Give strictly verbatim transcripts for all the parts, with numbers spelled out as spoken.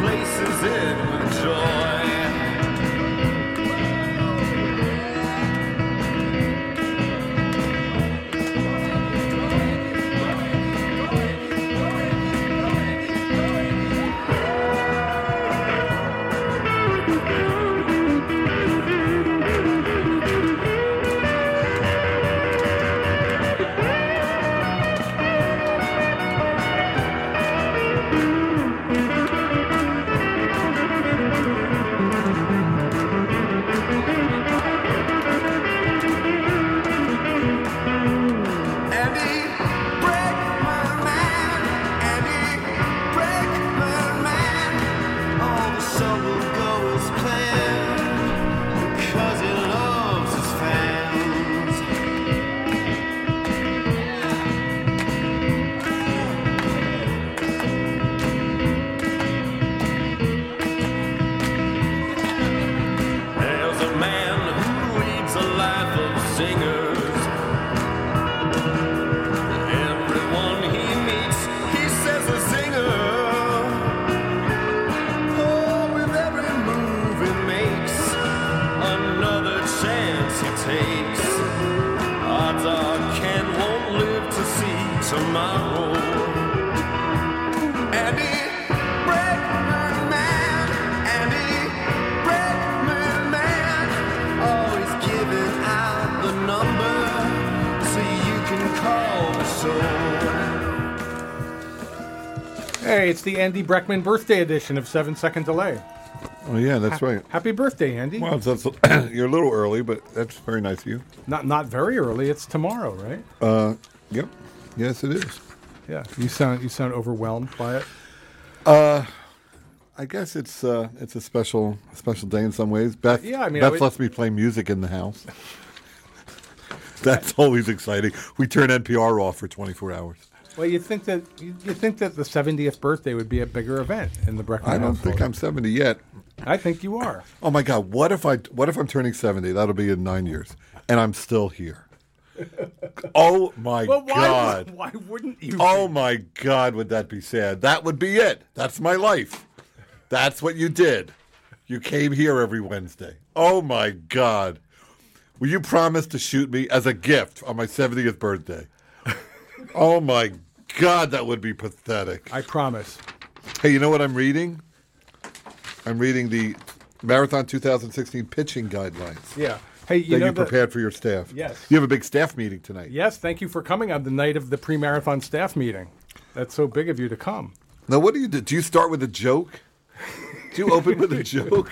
replaces it with joy. Hey, it's the Andy Breckman birthday edition of Seven Second Delay. Oh yeah, that's ha- right. Happy birthday, Andy. Well, that's, you're a little early, but that's very nice of you. Not not very early. It's tomorrow, right? Uh, yep. Yes, it is. Yeah. You sound you sound overwhelmed by it. Uh, I guess it's uh, it's a special a special day in some ways. Beth, yeah, I mean, Beth I would... lets me play music in the house. That's always exciting. We turn N P R off for twenty-four hours. Well, you think that you think that the seventieth birthday would be a bigger event in the Breckman I don't household. think I'm seventy yet. I think you are. Oh my God! What if I what if I'm turning seventy? That'll be in nine years, and I'm still here. Oh my well, why, God! Why wouldn't you? Oh be? my God! Would that be sad? That would be it. That's my life. That's what you did. You came here every Wednesday. Oh my God! Will you promise to shoot me as a gift on my seventieth birthday? Oh my God, that would be pathetic. I promise. Hey, you know what I'm reading? I'm reading the Marathon twenty sixteen pitching guidelines. Yeah. Hey, you that know you the, prepared for your staff. Yes. You have a big staff meeting tonight. Yes, thank you for coming on the night of the pre-marathon staff meeting. That's so big of you to come. Now, what do you do? Do you start with a joke? Do you open with a joke?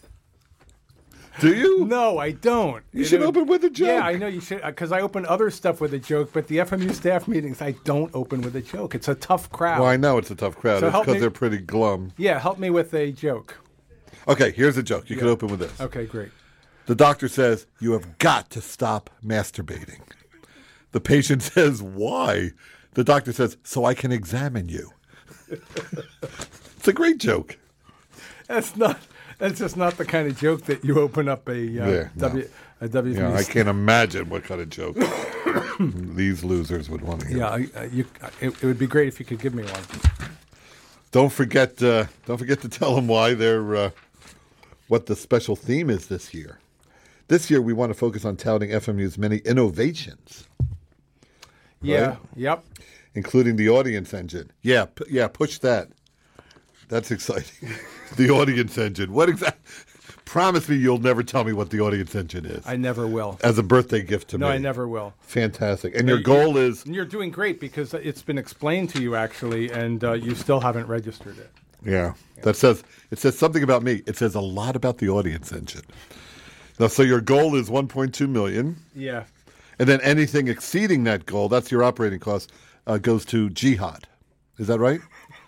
Do you? No, I don't. You It should would- open with a joke. Yeah, I know you should, because I open other stuff with a joke, but the F M U staff meetings, I don't open with a joke. It's a tough crowd. Well, I know it's a tough crowd. So it's help because me- they're pretty glum. Yeah, help me with a joke. Okay, here's a joke. You Yeah. can open with this. Okay, great. The doctor says, you have got to stop masturbating. The patient says, why? The doctor says, so I can examine you. It's a great joke. That's not. That's just not the kind of joke that you open up a uh, Yeah, no. W a W. Yeah, I can't imagine what kind of joke these losers would want to hear. Yeah, I, uh, you, it, it would be great if you could give me one. Don't forget. Uh, don't forget to tell them why they're uh, what the special theme is this year. This year, we want to focus on touting F M U's many innovations. Yeah. Right? Yep. Including the audience engine. Yeah. P- yeah. Push that. That's exciting. The audience engine. What exactly? Promise me you'll never tell me what the audience engine is. I never will. As a birthday gift to no, me. No, I never will. Fantastic. And No, your goal is... You're doing great because it's been explained to you, actually, and uh, you still haven't registered it. Yeah. yeah. That says... It says something about me. It says a lot about the audience engine. Now, so your goal is one point two million dollars. Yeah. And then anything exceeding that goal, that's your operating cost, uh, goes to Jihad. Is that right?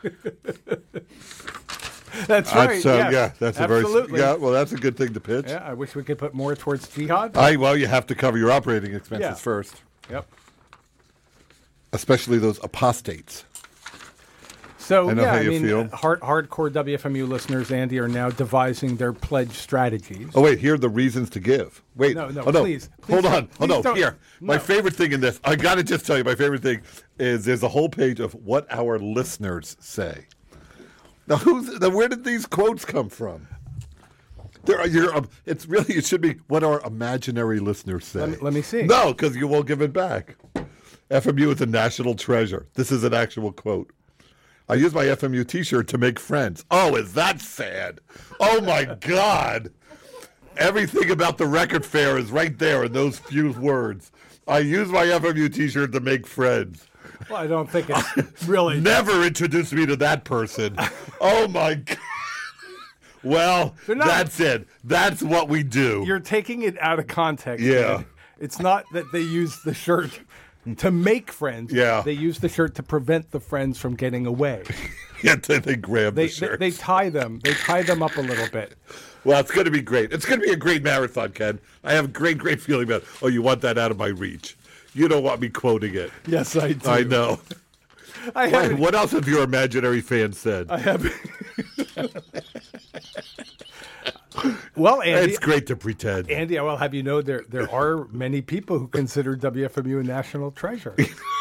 That's right. That's, uh, yes. Yeah, that's Absolutely. a very yeah. Well, that's a good thing to pitch. Yeah, I wish we could put more towards jihad. I well, you have to cover your operating expenses Yeah. first, Yep. especially those apostates. So I know yeah, how I you mean, feel. uh, hard, hardcore W F M U listeners, Andy, are now devising their pledge strategies. Oh wait, here are the reasons to give. Wait, No, no, oh, no. please, please hold don't- on. Oh please no, don't. here. My No. favorite thing in this, I got to just tell you, my favorite thing is there's a whole page of what our listeners say. Now, who's, now where did these quotes come from? There are, you're, um, it's really, it should be what our imaginary listeners say. Let me, let me see. No, because you won't give it back. F M U is a national treasure. This is an actual quote. I use my F M U t-shirt to make friends. Oh, is that sad? Oh, my God. Everything about the record fair is right there in those few words. I use my F M U t-shirt to make friends. Well, I don't think it's really. Never introduce me to that person. Oh, my God. Well, not, that's it. That's what we do. You're taking it out of context. Yeah. Man. It's not that they use the shirt to make friends. Yeah. They use the shirt to prevent the friends from getting away. Yeah, they, they grab They, the shirts. they, they tie them. They tie them up a little bit. Well, it's going to be great. It's going to be a great marathon, Ken. I have a great, great feeling about it. Oh, you want that out of my reach. You don't want me quoting it. Yes, I do. I know. I Wait, have. what else have your imaginary fans said? I have. Well, Andy, It's great to pretend. Andy, I will have you know there there are many people who consider W F M U a national treasure.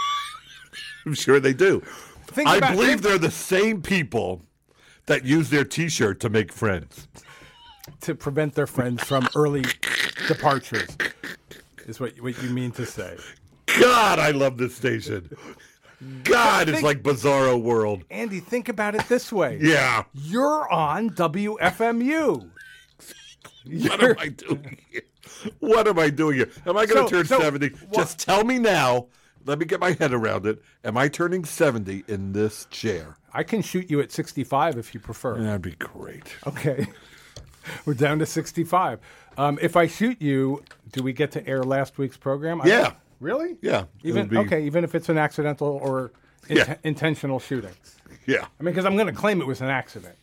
I'm sure they do. Think I about- believe think- they're the same people that use their T-shirt to make friends. To prevent their friends from early departures, is what what you mean to say. God, I love this station. God, it's Think- like Bizarro World. Andy, think about it this way. Yeah. You're on W F M U. What am I doing here? What am I doing here? Am I going to So- turn so, seventy? wha- Just tell me now. Let me get my head around it. Am I turning seventy in this chair? I can shoot you at sixty-five if you prefer. That'd be great. Okay. We're down to sixty-five. Um, if I shoot you, do we get to air last week's program? I Yeah. don't- Really? Yeah, it Even would be- okay, even if it's an accidental or int- Yeah. intentional shooting. Yeah. I mean, because I'm going to claim it was an accident.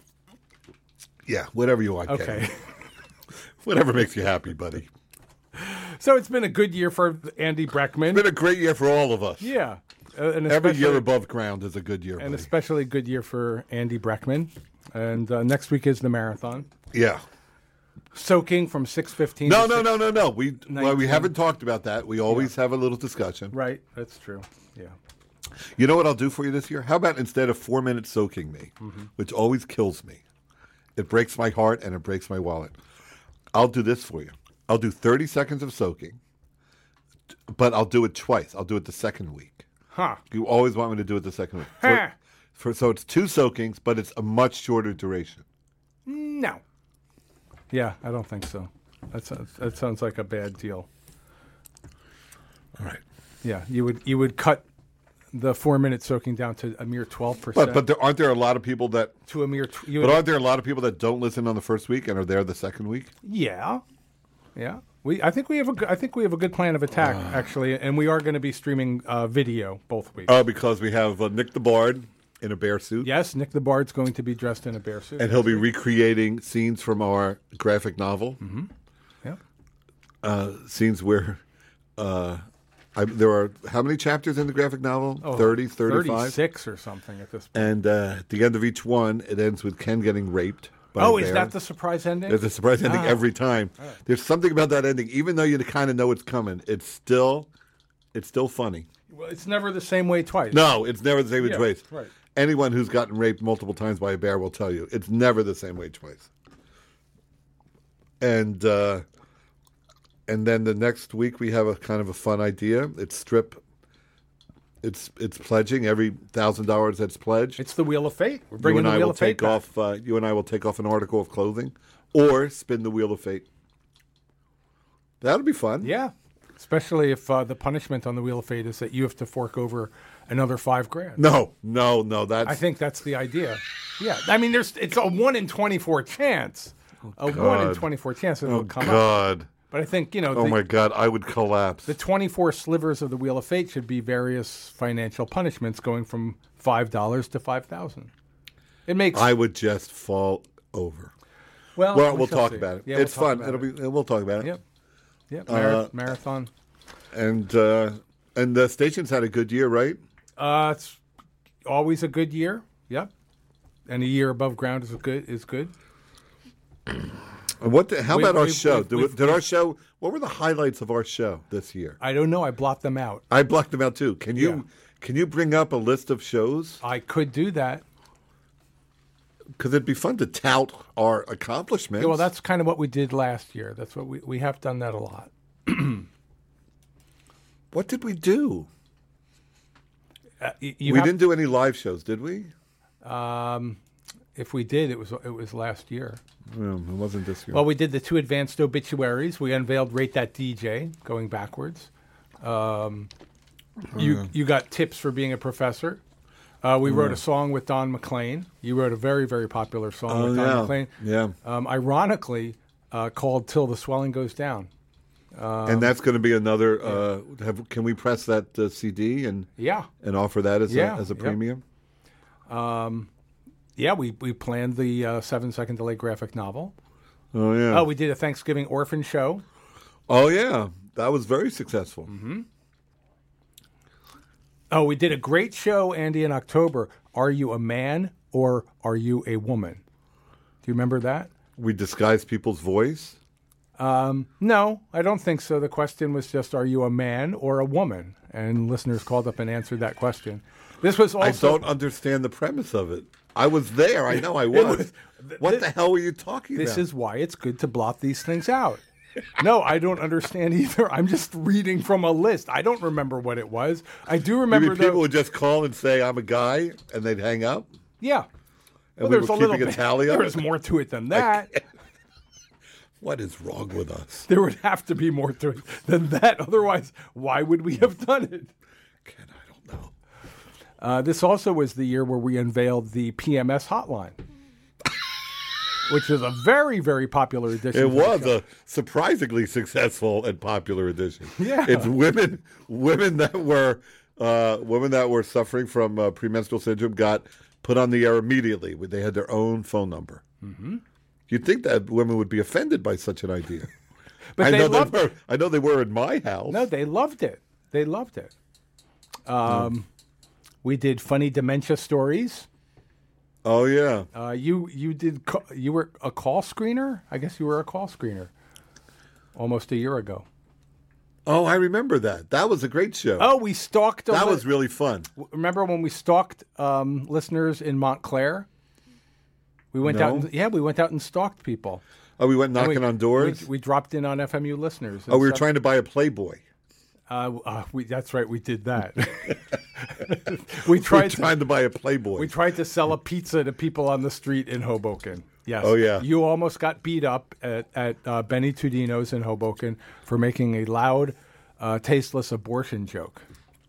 Yeah. Whatever you want. Ken. Okay. Whatever makes you happy, buddy. So it's been a good year for Andy Breckman. Been a great year for all of us. Yeah. Uh, and Every year especially- above ground is a good year, And buddy. especially a good year for Andy Breckman. And uh, next week is the marathon. Yeah. Soaking from six fifteen. No, to no, six- no, no, no. We well, we nineteen. haven't talked about that. We always have a little discussion. Right, that's true. Yeah. You know what I'll do for you this year? How about instead of four minutes soaking me, Mm-hmm. which always kills me, it breaks my heart and it breaks my wallet. I'll do this for you. I'll do thirty seconds of soaking, but I'll do it twice. I'll do it the second week. Huh. You always want me to do it the second week. Huh. For, for, so it's two soakings, but it's a much shorter duration. No. Yeah, I don't think so. That sounds, that sounds like a bad deal. All right. Yeah, you would you would cut the four minute soaking down to a mere twelve percent. But but there, aren't there a lot of people that to a mere. Tw- you but would, aren't there a lot of people that don't listen on the first week and are there the second week? yeah, yeah. We I think we have a good- I think we have a good plan of attack actually, and we are going to be streaming uh, video both weeks. Oh, because we have uh, Nick the Bard in a bear suit. Yes, Nick the Bard's going to be dressed in a bear suit. And he'll be recreating scenes from our graphic novel. Mm-hmm. Yep. Uh, scenes where uh, I, there are how many chapters in the graphic novel? Oh, thirty, thirty-five? thirty-six or something at this point. And uh, at the end of each one, it ends with Ken getting raped. By Oh, a is bear. that the surprise ending? There's a surprise ending Ah. every time. There's something about that ending, even though you kind of know it's coming. It's still, it's still funny. Well, it's never the same way twice. No, it's never the same way Yeah, twice. right. Anyone who's gotten raped multiple times by a bear will tell you it's never the same way twice. And uh, and then the next week we have a kind of a fun idea. It's strip. It's it's pledging every thousand dollars that's pledged. It's the Wheel of Fate. We're You bringing and the I Wheel will of Fate take back. off. Uh, you and I will take off an article of clothing, or spin the Wheel of Fate. That'll be fun. Yeah, especially if uh, the punishment on the Wheel of Fate is that you have to fork over another five grand. No, no, no. That's I think that's the idea. Yeah, I mean, there's it's a one in twenty-four chance, a one in God. twenty-four chance that it'll oh come up. God. But I think you know Oh the, my God. I would collapse. the twenty-four slivers of the Wheel of Fate should be various financial punishments going from five dollars to five thousand. It makes I would just fall over. well. Well, we we'll shall talk see. about it. Yeah, we'll it's talk fun. about It'll it. be. We'll talk about it. Yep. Yep. Mara- Uh, marathon. And uh, and the station's had a good year, right? Uh, it's always a good year. Yep. And a year above ground is a good is good. And what? The, how We- about our we've- show? we've- Did, we- we've- did our show? What were the highlights of our show this year? I don't know. I blocked them out. I blocked them out too. Can you Yeah. can you bring up a list of shows? I could do that. because it'd be fun to tout our accomplishments. Yeah, well, that's kind of what we did last year. That's what we we have done that a lot. What did we do? Uh, y- you we have- didn't do any live shows, did we? Um, if we did, it was it was last year. No, it wasn't this year. Well, we did the two advanced obituaries. We unveiled Rate That D J, going backwards. Um, you you got tips for being a professor. Uh, we wrote a song with Don McLean. You wrote a very, very popular song Oh, with Don yeah. McLean. Yeah. Um, ironically, uh, called Till the Swelling Goes Down. and that's going to be another. Uh, have, can we press that uh, C D and Yeah. and offer that as Yeah, a, as a yep. premium? Yeah, we, we planned the uh, seven-second delay graphic novel. Oh yeah. Oh, we did a Thanksgiving orphan show. Oh yeah. That was very successful. Mm-hmm. Oh, we did a great show, Andy, in October. Are you a man or are you a woman? Do you remember that? We disguised people's voice. No, I don't think so. The question was just, are you a man or a woman? And listeners called up and answered that question. This was also... I don't understand the premise of it. I was there. I know I was. was- what th- the hell were you talking This about? is why it's good to blot these things out. No, I don't understand either. I'm just reading from a list. I don't remember what it was. I do You remember mean people the... would just call and say, I'm a guy, and they'd hang up? Yeah. And Well, we there's were a little keeping a bit. tally of There's it? more to it than that. What is wrong with us? There would have to be more to it than that. Otherwise, why would we have done it? Ken, I don't know. Uh, this also was the year where we unveiled the P M S hotline, which is a very, very popular edition. It of the was show. a surprisingly successful and popular edition. Yeah. It's women women that were uh, women that were suffering from uh, premenstrual syndrome got put on the air immediately. They had their own phone number. Mm-hmm. You'd think that women would be offended by such an idea. But I they know loved they were. it. I know they were in my house. No, they loved it. They loved it. Um, We did funny dementia stories. Oh yeah. Uh, you you did ca- you were a call screener. I guess you were a call screener. Almost a year ago. Oh, I remember that. That was a great show. Oh, we stalked. A that li- was really fun. Remember when we stalked um, listeners in Montclair? We went No. out. And, yeah, we went out and stalked people. Oh, we went And knocking we- on doors. We, we dropped in on F M U listeners. oh, we were and stuff. trying to buy a Playboy. Uh, uh, we, that's right. We did that. we We were tried. To, trying to buy a Playboy. we tried to sell a pizza to people on the street in Hoboken. Yes. Oh, yeah. You almost got beat up at, at uh, Benny Tudino's in Hoboken for making a loud, uh, tasteless abortion joke.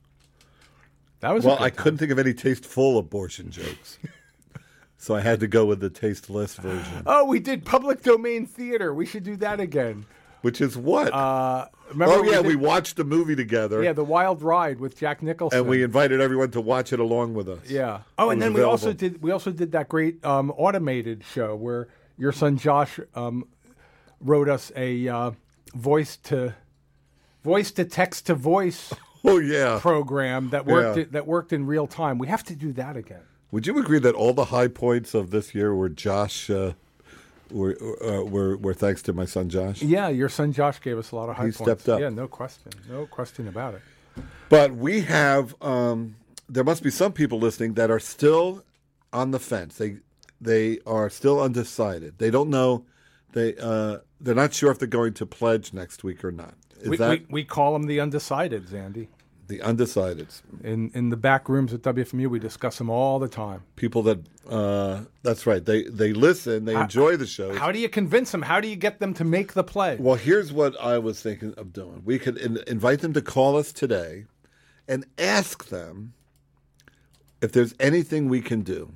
That was a Well, good I time. couldn't think of any tasteful abortion jokes. So I had to go with the tasteless version. Oh, we did public domain theater. We should do that again. Which is what? Uh, remember oh, yeah, did- we watched the movie together. yeah, the Wild Ride with Jack Nicholson. and we invited everyone to watch it along with us. Yeah. Oh, It and was then we also available. did we also did that great um, automated show where your son Josh um, wrote us a uh, voice to voice to text to voice Oh, yeah. program that worked Yeah. that worked in real time. We have to do that again. Would you agree that all the high points of this year were Josh, uh, were, uh, were, were thanks to my son Josh? Yeah, your son Josh gave us a lot of high He points. stepped up. Yeah, no question, no question about it. But we have, um, there must be some people listening that are still on the fence. They they are still undecided. They don't know. They uh, they're not sure if they're going to pledge next week or not. Is We, that we we call them the undecideds, Andy. the undecideds? In in the back rooms at W F M U, we discuss them all the time. People that uh, that's right. They they listen. They enjoy the show. How do you convince them? How do you get them to make the pledge? Well, here's what I was thinking of doing. We could in, invite them to call us today and ask them if there's anything we can do,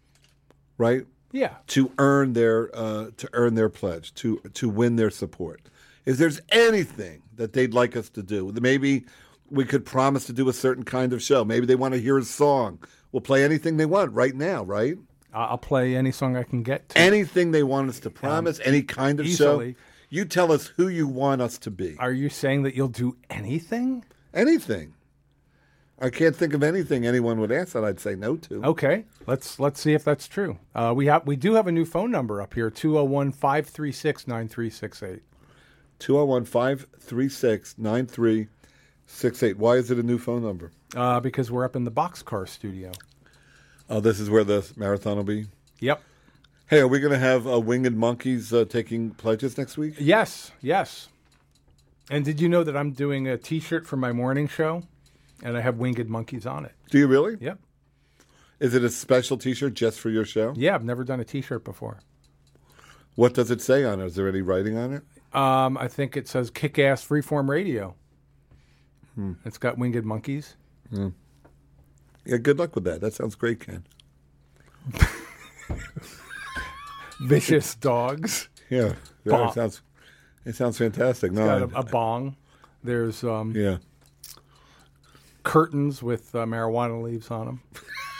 right, Yeah. to earn their uh, to earn their pledge, to to win their support. If there's anything that they'd like us to do, maybe we could promise to do a certain kind of show. Maybe they want to hear a song. We'll play anything they want right now, right? I- I'll play any song I can get to. Anything they want us to promise, any kind of easily. show. You tell us who you want us to be. Are you saying that you'll do anything? Anything. I can't think of anything anyone would ask that I'd say no to. Okay, let's let's see if that's true. Uh, we have we do have a new phone number up here: two zero one, five three six, nine three six eight. two oh one, five three six, nine three six eight. Why is it a new phone number? Uh, because we're up in the Boxcar studio. Oh, this is where the marathon will be? Yep. Hey, are we going to have uh, Winged Monkeys uh, taking pledges next week? Yes, yes. And did you know that I'm doing a T-shirt for my morning show, and I have Winged Monkeys on it? Do you really? Yep. Is it a special T-shirt just for your show? Yeah, I've never done a T-shirt before. What does it say on it? Is there any writing on it? Um, I think it says "Kick-Ass Freeform Radio." Hmm. It's got Winged Monkeys. Hmm. Yeah, good luck with that. That sounds great, Ken. Vicious dogs. Yeah, yeah it sounds it sounds fantastic. It's no, got I, a, a bong. There's um, yeah curtains with uh, marijuana leaves on them.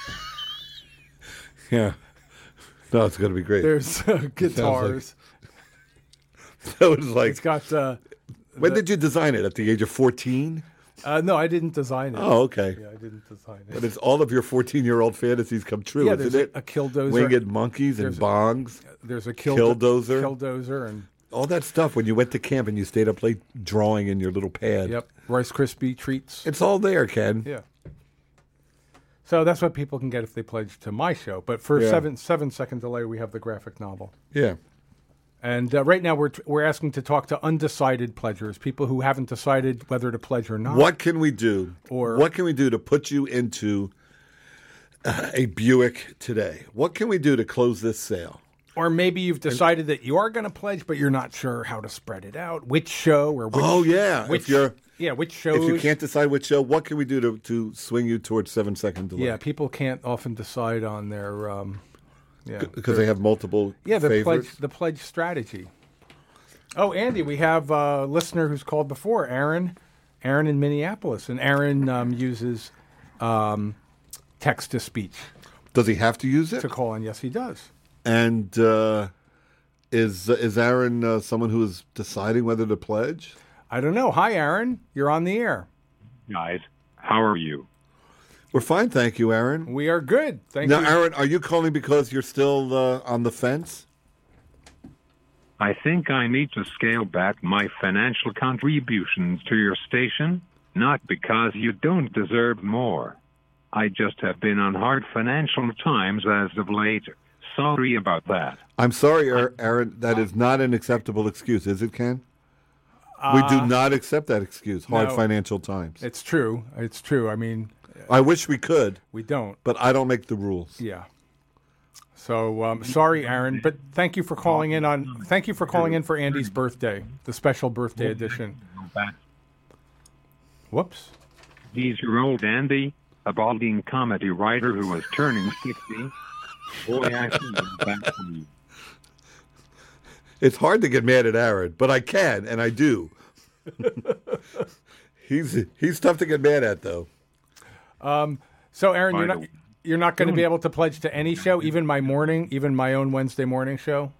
Yeah. No, it's going to be great. There's uh, guitars. So it's like. It's got. Uh, when the, did you design it? At the age of fourteen? Uh, no, I didn't design it. Oh, okay. Yeah, I didn't design it. But it's all of your fourteen-year-old fantasies come true, yeah, isn't there's it? a, a killdozer. Winged monkeys and there's bongs. A, there's a kill, killdozer. Killdozer and all that stuff when you went to camp and you stayed up late drawing in your little pad. Yep. Rice Krispie treats. It's all there, Ken. Yeah. So that's what people can get if they pledge to my show. But for a Yeah. seven seven second delay, we have the graphic novel. Yeah. And uh, right now we're t- we're asking to talk to undecided pledgers, people who haven't decided whether to pledge or not. What can we do? Or what can we do to put you into uh, a Buick today? What can we do to close this sale? Or maybe you've decided that you are going to pledge, but you're not sure how to spread it out. Which show or which? Oh yeah, Which, if you're yeah, which shows? if you can't decide which show, what can we do to, to swing you towards seven second delay? Yeah, people can't often decide on their. Um, yeah, because they have multiple. Yeah, the favorites. pledge, the pledge strategy. Oh, Andy, we have a listener who's called before, Aaron. Aaron in Minneapolis, and Aaron um, uses um, text to speech. Does he have to use it to call in? Yes, he does. And uh, is is Aaron uh, someone who is deciding whether to pledge? I don't know. Hi, Aaron. You're on the air. Guys, how are you? We're fine, thank you, Aaron. We are good. Thank now, you. Now, Aaron, are you calling because you're still uh, on the fence? I think I need to scale back my financial contributions to your station, not because you don't deserve more. I just have been on hard financial times as of late. Sorry about that. I'm sorry, Aaron. That is not an acceptable excuse, is it, Ken? Uh, we do not accept that excuse. Hard no, financial times. It's true. It's true. I mean, I wish we could. We don't. But I don't make the rules. Yeah. So um, sorry, Aaron, but thank you for calling in on. Thank you for calling in for Andy's birthday, the special birthday edition. Whoops. He's your old Andy, a balding comedy writer who was turning sixty. Boy, I feel back from you. It's hard to get mad at Aaron, but I can, and I do. he's he's tough to get mad at, though. Um. So, Aaron, you're not you're not going to be able to pledge to any show, even my morning, even my own Wednesday morning show.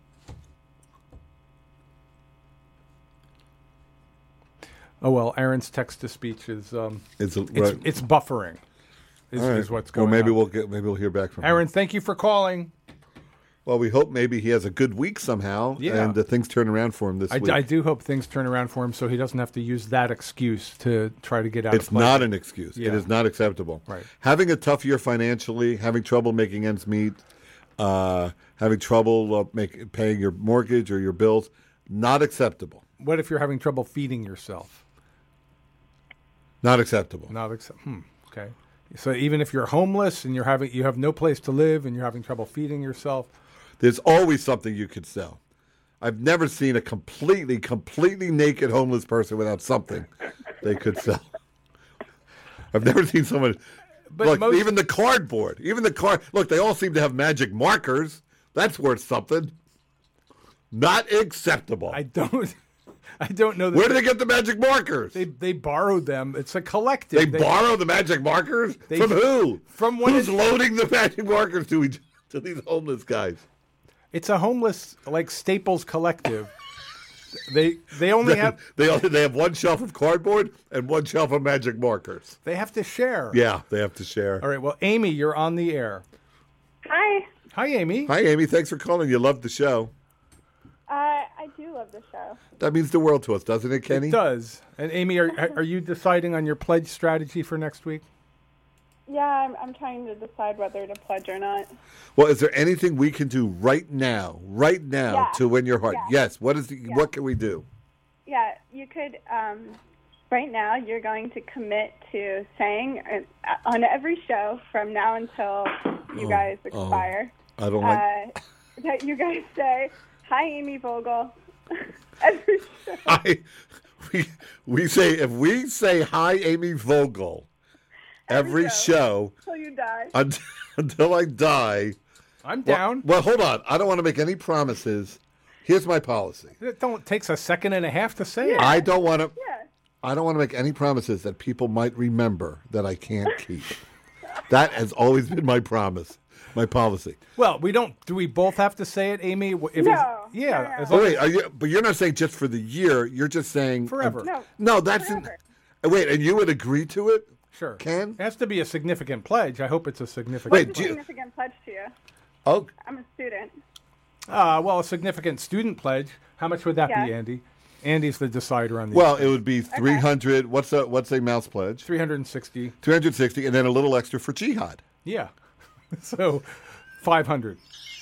Oh well, Aaron's text to speech is um, it's it's, right. it's buffering. Is, right. is what's going well, maybe on. we'll get maybe we'll hear back from Aaron. him. Thank you for calling. Well, we hope maybe he has a good week somehow, yeah. and uh, things turn around for him this I, week. I do hope things turn around for him, so he doesn't have to use that excuse to try to get out. It's of pledging. not an excuse. Yeah. It is not acceptable. Right. Having a tough year financially, having trouble making ends meet, uh, having trouble uh, make, paying your mortgage or your bills, not acceptable. What if you're having trouble feeding yourself? Not acceptable. Not acceptable. Hmm. Okay. So even if you're homeless and you're having you have no place to live and you're having trouble feeding yourself, there's always something you could sell. I've never seen a completely, completely naked homeless person without something they could sell. I've never seen someone. But look, most, even the cardboard, even the card. Look, they all seem to have magic markers. That's worth something. Not acceptable. I don't. I don't know. That Where do they get the magic markers? They they borrowed them. It's a collective. They, they borrow the magic markers they, from who? From one. Who's of, loading the magic markers to each to these homeless guys? It's a homeless like Staples collective. They they only they, have they only, they have one shelf of cardboard and one shelf of magic markers. They have to share. Yeah, they have to share. All right. Well, Amy, you're on the air. Hi. Hi, Amy. Hi, Amy. Thanks for calling. You love the show. Uh, I do love the show. That means the world to us, doesn't it, Kenny? It does. And Amy, are are you deciding on your pledge strategy for next week? Yeah, I'm, I'm trying to decide whether to pledge or not. Well, is there anything we can do right now, right now, Yeah. to win your heart? Yeah. Yes. What is the, Yeah. what can we do? Yeah, you could, um, right now, you're going to commit to saying uh, on every show from now until you Oh, guys oh. expire, I don't like. uh, that you guys say, "Hi, Amy Vogel." every show. I we we say if we say hi, Amy Vogel, every, Every show, Until you die. until, until I die. I'm Well, down. well, hold on. I don't want to make any promises. Here's my policy. It don't takes a second and a half to say it. I don't want to. Yeah. I don't want to make any promises that people might remember that I can't keep. That has always been my promise, my policy. Well, we don't. Do we both have to say it, Amy? If it's- No, yeah. no, no. As Oh long wait, as, are you, but you're not saying just for the year. You're just saying forever. No. No, that's in, Forever. wait, and you would agree to it? Sure. Ken? It has to be a significant pledge. I hope it's a significant. Wait, What's do a you- significant pledge to you? Oh, I'm a student. Uh, well, a significant student pledge. How much would that Yeah. be, Andy? Andy's the decider on the well, it would be three hundred. What's a what's a mouse pledge? three hundred sixty. three hundred sixty, and then a little extra for jihad. Yeah. So five hundred.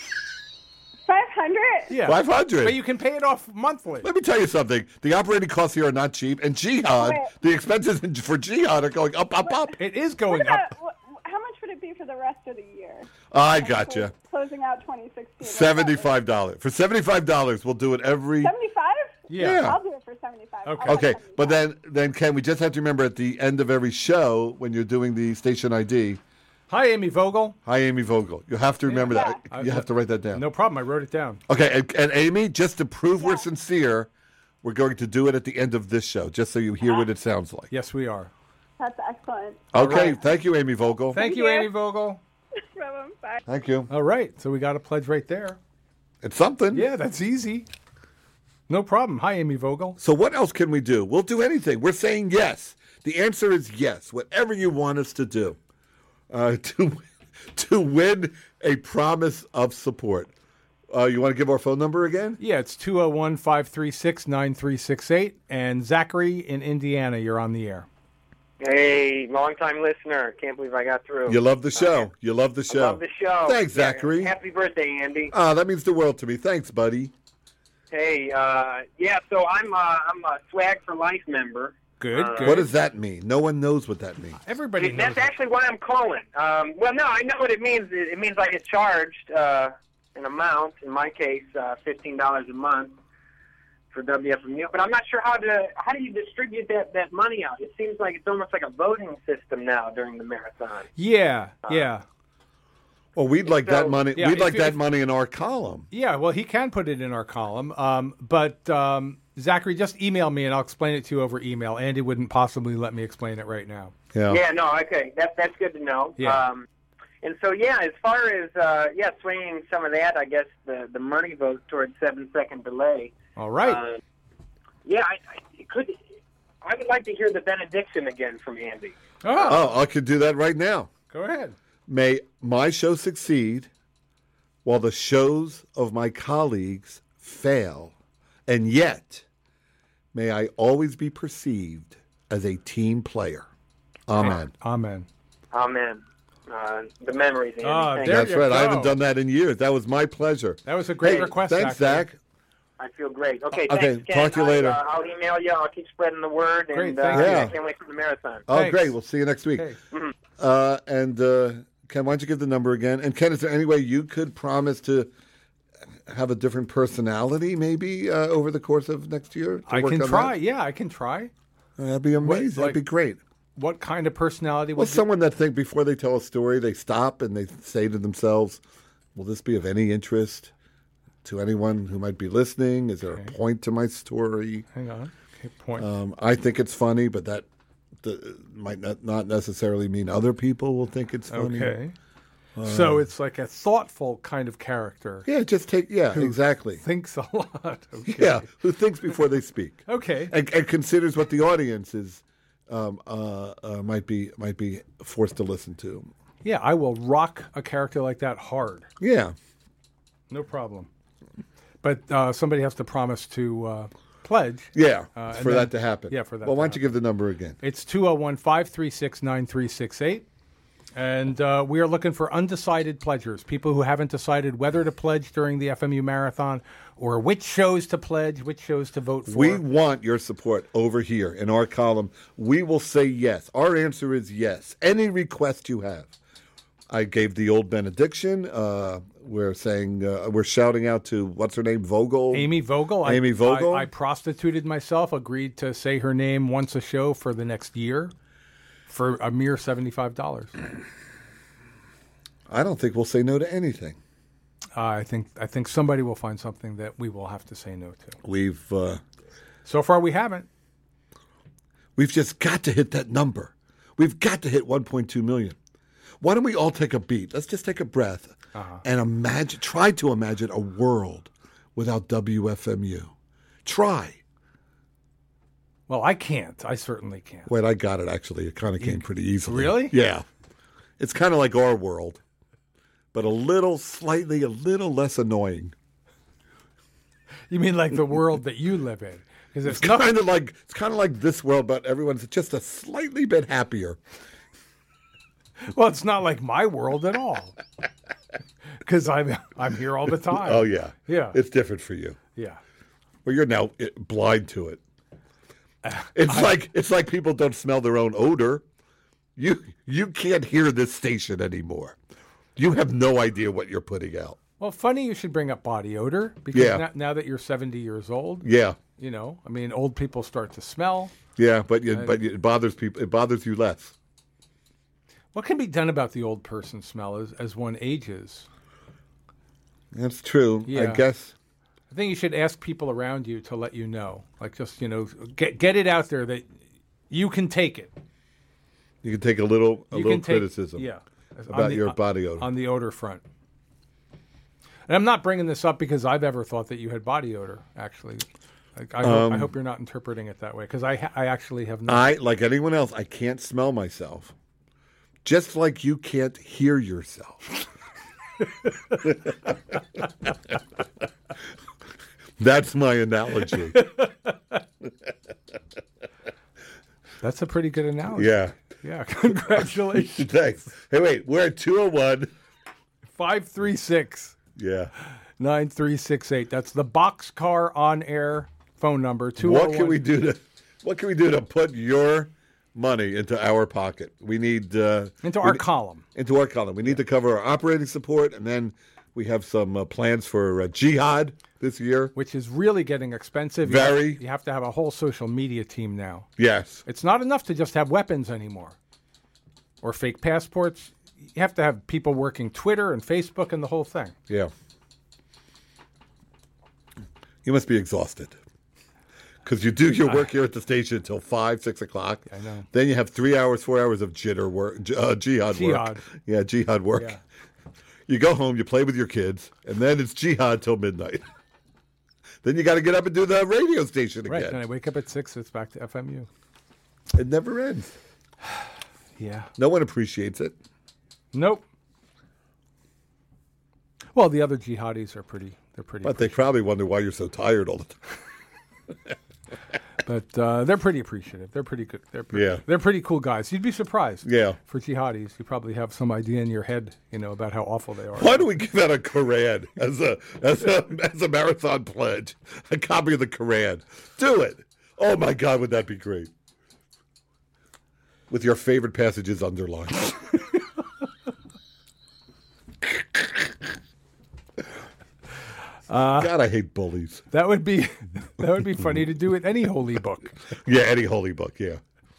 five hundred? Yeah. five hundred. But you can pay it off monthly. Let me tell you something. The operating costs here are not cheap, and jihad, Wait. the expenses in- for jihad are going up, up, up. It is What going about, up. wh- how much would it be for the rest of the year? I gotcha. Closing out twenty sixteen. Seventy-five dollars. For seventy-five dollars, we'll do it every. seventy-five? Yeah. Yeah. I'll do it for seventy-five. Okay. I'll Okay, do but seventy-five. then, then Ken, we just have to remember at the end of every show when you're doing the station I D. Hi, Amy Vogel. Hi, Amy Vogel. You have to remember that. Yeah. You have to write that down. No problem. I wrote it down. Okay, and, and Amy, just to prove we're Yeah. sincere, we're going to do it at the end of this show, just so you hear what it sounds like. Yes, we are. That's excellent. Okay, right. thank you, Amy Vogel. Thank you, you. Amy Vogel. Problem. Bye. Thank you. All right. So we got a pledge right there. It's something. Yeah, that's easy. No problem. Hi, Amy Vogel. So what else can we do? We'll do anything. We're saying yes. The answer is yes. Whatever you want us to do, uh, to to win a promise of support. Uh, you want to give our phone number again? Yeah, it's two oh one, five three six, nine three six eight. And Zachary in Indiana, you're on the air. Hey, long-time listener. Can't believe I got through. You love the show. You love the show. I love the show. Thanks, Yeah, Zachary. Happy birthday, Andy. Ah, that means the world to me. Thanks, buddy. Hey, uh, yeah, so I'm uh, I'm a Swag for Life member. Good, Uh, good. What does that mean? No one knows what that means. Everybody knows That's it. actually why I'm calling. Um, well, no, I know what it means. It, it means I get charged uh, an amount, in my case, uh, fifteen dollars a month for W F M U. But I'm not sure how to how do you distribute that, that money out? It seems like it's almost like a voting system now during the marathon. Yeah, yeah. Well, we'd like that So- money. Yeah, we'd if like you- that if- money in our column. Yeah, well, he can put it in our column. Um, but um, Zachary, just email me and I'll explain it to you over email. Andy wouldn't possibly let me explain it right now. Yeah. Yeah, no, okay, that, that's good to know. Yeah. Um, and so, yeah, as far as, uh, yeah, swinging some of that, I guess the, the money vote towards seven-second delay. All right. Uh, yeah, I, I could. I would like to hear the benediction again from Andy. oh, Oh, I could do that right now. go ahead. May my show succeed while the shows of my colleagues fail. And yet, may I always be perceived as a team player. Amen. Amen. Amen. Uh, the memories, Andy. Ah, Thank there you. That's you right. I go. haven't done that in years. That was my pleasure. That was a great Hey, request, Thanks, Zachary. Zach. I feel great. Okay, Okay, thanks, Ken. talk to you I, later. Uh, I'll email you. I'll keep spreading the word. Great, and thank uh, you. I can't wait for the marathon. Oh, Thanks. great. We'll see you next week. Okay. Uh, and uh, Ken, why don't you give the number again? And Ken, is there any way you could promise to have a different personality maybe uh, over the course of next year? to I work can on try. that? Yeah, I can try. That'd be amazing. like- That'd be great. What kind of personality Well, would you... someone that think before they tell a story, they stop and they say to themselves, will this be of any interest to anyone who might be listening? Is there a point to my story? Hang on. Okay, point. Um, I think it's funny, but that the, might not, not necessarily mean other people will think it's funny. okay. so it's like a thoughtful kind of character. Yeah, just take, yeah, exactly. Thinks a lot. Okay. Yeah, who thinks before they speak. Okay. And, and considers what the audience is um, uh, uh, might be might be forced to listen to. Yeah, I will rock a character like that hard. Yeah. No problem. But uh, somebody has to promise to uh, pledge. Yeah, Uh, and for then- that to happen. yeah, for that Well, to why don't you give the number again? It's two oh one, five three six, nine three six eight. And uh, we are looking for undecided pledgers, people who haven't decided whether to pledge during the F M U Marathon or which shows to pledge, which shows to vote for. We want your support over here in our column. We will say yes. Our answer is yes. Any request you have. I gave the old benediction. Uh, we're saying, uh, we're shouting out to, what's her name, Vogel? Amy Vogel. Amy I, Vogel. I, I prostituted myself, agreed to say her name once a show for the next year for a mere seventy-five dollars. I don't think we'll say no to anything. Uh, I think I think somebody will find something that we will have to say no to. We've uh, So far, we haven't. we've just got to hit that number. We've got to hit one point two million. Why don't we all take a beat? Let's just take a breath Uh-huh. and imagine. Try to imagine a world without W F M U. Try. Well, I can't. I certainly can't. Wait, I got it. Actually, it kind of came pretty easily. Really? Yeah. It's kind of like our world, but a little, slightly, a little less annoying. You mean like the world that you live in? Because it's, It's nothing. kind of like it's kind of like this world, but everyone's just a slightly bit happier. Well, it's not like my world at all. Because I'm I'm here all the time. Oh yeah, Yeah. It's different for you. Yeah. Well, you're now eh, blind to it. It's like it's like people don't smell their own odor. You you can't hear this station anymore. You have no idea what you're putting out. Well, funny you should bring up body odor because Yeah. now, now that you're seventy years old, Yeah, you know, I mean, old people start to smell. yeah, but you, but you, it bothers people. It bothers you less. What can be done about the old person smell as, as one ages? That's true. I Yeah. guess. I think you should ask people around you to let you know. Like, just, you know, get get it out there that you can take it. You can take a little a You little can take, criticism yeah, about on the- your body odor. on the odor front. And I'm not bringing this up because I've ever thought that you had body odor. Actually, like, I, hope, I Um, hope you're not interpreting it that way because I ha- I actually have not. I, like anyone else, I can't smell myself. Just like you can't hear yourself. That's my analogy. That's a pretty good analogy. Yeah. Yeah. Congratulations. Thanks. Hey, wait, we're at two oh one. Five three six Yeah. nine three six eight. That's the Boxcar on air phone number. Two. What can we do to what can we do to put your money into our pocket? We need uh, into we our ne- column? into our column. We need to cover our operating support, and then we have some uh, plans for uh, jihad this year. Which is really getting expensive. You Very. have, you have to have a whole social media team now. Yes. It's not enough to just have weapons anymore or fake passports. You have to have people working Twitter and Facebook and the whole thing. Yeah. You must be exhausted. Because you do your work here at the station until five, six o'clock. I know. Then you have three hours, four hours of jitter work, j- uh, jihad, Jihad. work. Yeah, jihad work. Yeah. You go home, you play with your kids, and then it's jihad till midnight. Then you got to get up and do the radio station Right. again. And I wake up at six, it's back to F M U. It never ends. Yeah. No one appreciates it. Nope. Well, the other jihadis are pretty, they're pretty, But they probably wonder why you're so tired all the time. but uh, they're pretty appreciative. They're pretty good. They're pretty, Yeah. They're pretty cool guys. You'd be surprised. Yeah. For jihadis, you probably have some idea in your head, you know, about how awful they are. Why do we give out a Quran as a as a as a marathon pledge? A copy of the Quran. Do it. Oh my God, would that be great? With your favorite passages underlined. Uh, God, I hate bullies. That would be that would be funny to do with any holy book. Yeah, any holy book. Yeah.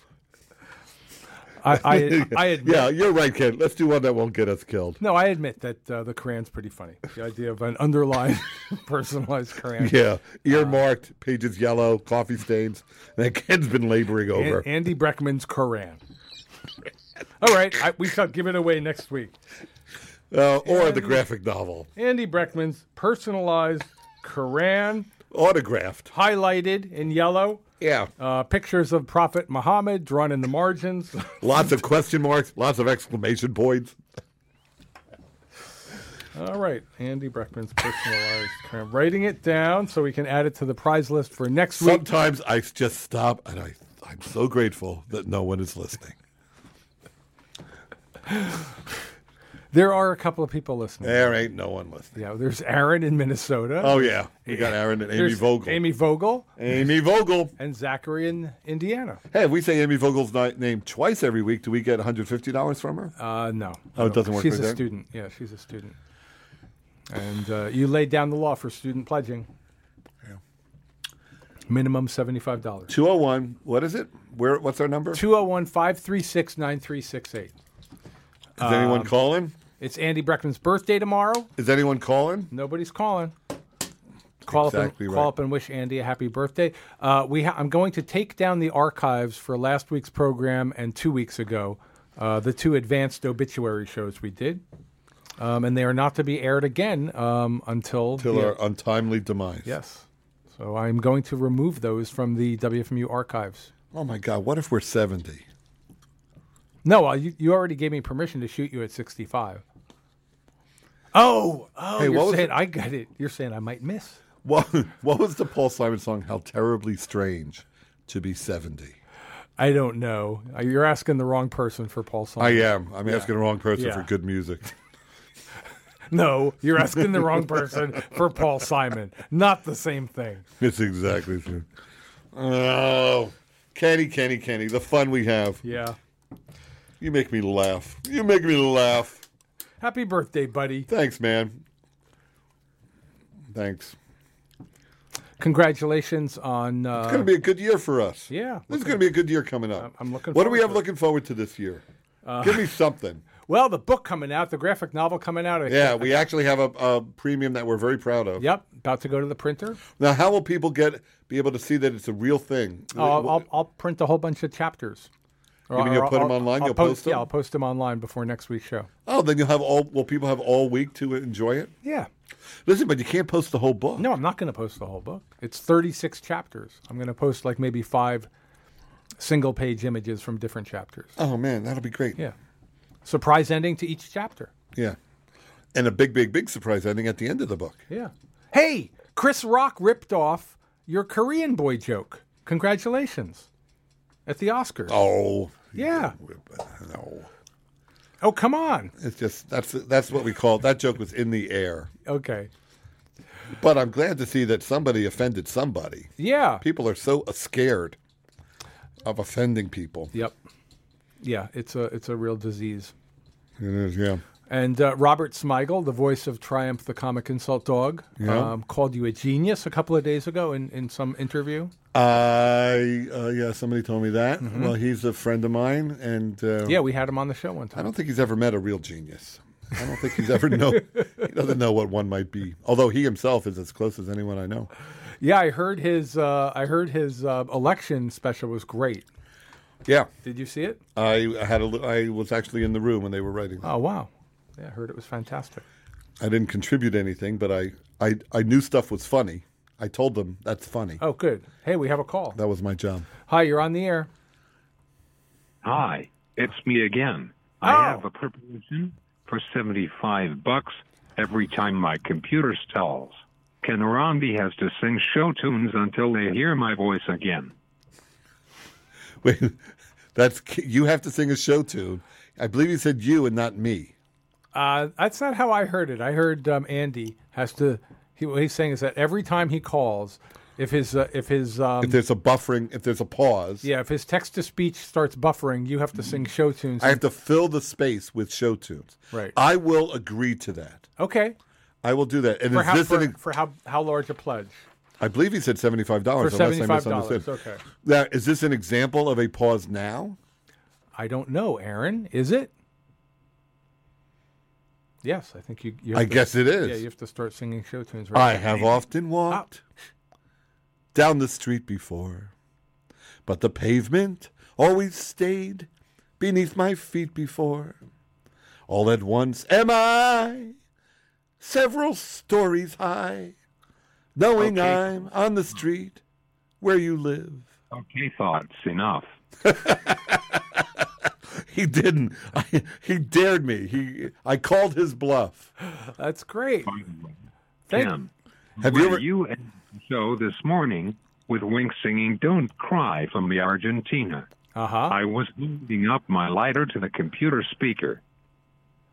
I I, I admit, Yeah, you're right, Ken. Let's do one that won't get us killed. no, I admit that uh, the Quran's pretty funny. The idea of an underlined, personalized Quran. Yeah, earmarked, pages yellow, coffee stains. That Ken's been laboring over. An- Andy Breckman's Quran. All right, I, we shall give it away next week. Uh, or the graphic novel. Andy Breckman's personalized Quran, Autographed. highlighted in yellow. Yeah. Uh, pictures of Prophet Muhammad drawn in the margins. Lots of question marks, lots of exclamation points. All right, Andy Breckman's personalized Quran. Writing it down so we can add it to the prize list for next week. Sometimes I just stop and I, I'm so grateful that no one is listening. There are a couple of people listening. There ain't no one listening. Yeah, there's Aaron in Minnesota. Oh, yeah. We got Aaron and Amy There's Vogel. Amy Vogel Amy Vogel. and Zachary in Indiana. Hey, if we say Amy Vogel's ni- name twice every week, do we get one hundred fifty dollars from her? Uh, no. Oh, it doesn't work She's like a that? student. Yeah, she's a student. And uh, you laid down the law for student pledging. Yeah. Minimum seventy-five dollars. two oh one, what is it? Where? What's our number? two oh one, five three six, nine three six eight. Is anyone calling? It's Andy Breckman's birthday tomorrow. Is anyone calling? Nobody's calling. Call Exactly up and right. call up and wish Andy a happy birthday. Uh, we ha- I'm going to take down the archives for last week's program and two weeks ago, uh, the two advanced obituary shows we did, um, and they are not to be aired again um, until Till the- our untimely demise. yes. So I'm going to remove those from the W F M U archives. Oh, my God. What if we're seventy? No, uh, you, you already gave me permission to shoot you at sixty-five. Oh, oh, Hey, you're what was saying it? I got it. You're saying I might miss. What, what was the Paul Simon song, How Terribly Strange to Be seventy? I don't know. Uh, You're asking the wrong person for Paul Simon. I am. I'm asking the wrong person Yeah. for good music. No, you're asking the wrong person for Paul Simon. Not the same thing. It's exactly true. Oh, Kenny, Kenny, Kenny, the fun we have. Yeah. You make me laugh. You make me laugh. Happy birthday, buddy. Thanks, man. Thanks. Congratulations on. Uh, It's going to be a good year for us. Yeah. This is going to be a good year coming up. I'm looking What do we forward have to it. looking forward to this year? Give me something. Well, the book coming out, the graphic novel coming out. I Yeah, think- we actually have a, a premium that we're very proud of. Yep. About to go to the printer. Now, how will people get be able to see that it's a real thing? I'll, I'll, I'll print a whole bunch of chapters. You mean you'll put 'em online? I'll You'll post, post them? Yeah, I'll post them online before next week's show. Oh, then you'll have all. Will people have all week to enjoy it? Yeah. Listen, but you can't post the whole book. No, I'm not going to post the whole book. It's thirty-six chapters. I'm going to post like maybe five single-page images from different chapters. Oh man, that'll be great. Yeah. Surprise ending to each chapter. Yeah. And a big, big, big surprise ending at the end of the book. Yeah. Hey, Chris Rock ripped off your Korean boy joke. Congratulations. At the Oscars. Oh. Yeah. No. Oh, come on. It's just that's that's what we call that joke was in the air. Okay. But I'm glad to see that somebody offended somebody. Yeah. People are so scared of offending people. Yep. Yeah, it's a it's a real disease. It is, yeah. And uh, Robert Smigel, the voice of Triumph the Comic Insult Dog, Yeah. um, called you a genius a couple of days ago in, in some interview. I uh, yeah, somebody told me that. Well, he's a friend of mine, and uh, Yeah, we had him on the show one I time. don't think he's ever met a real genius. I don't think he's ever know. He doesn't know what one might be. Although he himself is as close as anyone I know. Yeah, I heard his uh, I heard his uh, election special was great. Yeah, Did you see it? I had a. li- I was actually in the room when they were writing. Oh wow. Yeah, I heard it was fantastic. I didn't contribute anything, but I, I, I knew stuff was funny. I told them that's funny. Oh, good. Hey, we have a call. That was my job. Hi, you're on the air. Hi, it's me again. Oh. I have a proposition for seventy-five bucks every time my computer stalls. Ken Romney has to sing show tunes until they hear my voice again. Wait, that's you have to sing a show tune. I believe you said you and not me. Uh, that's not how I heard it. I heard um, Andy has to. He, what he's saying is that every time he calls, if his uh, if his um, If there's a buffering, if there's a pause, yeah, if his text to speech starts buffering, you have to sing show tunes. I have to fill the space with show tunes. Right. I will agree to that. Okay. I will do that. And For is how this for, an, for how how large a pledge? I believe he said seventy-five dollars. For unless I seventy-five dollars. misunderstood. Okay. Now, is this an example of a pause now? I don't know, Aaron. Is it? Yes, I think you. you have I to- guess it is. Yeah, you have to start singing show tunes. I Right. have often walked down the street before, but the pavement always stayed beneath my feet before. All at once am I several stories high, knowing Okay. I'm on the street where you live. Okay, thoughts, enough. He didn't. I, he dared me. He. I called his bluff. That's great. By the way, Thank- Ken, Have you where ever? you ended the show this morning with Wink singing Don't Cry from the Argentina. Uh huh. I was holding up my lighter to the computer speaker.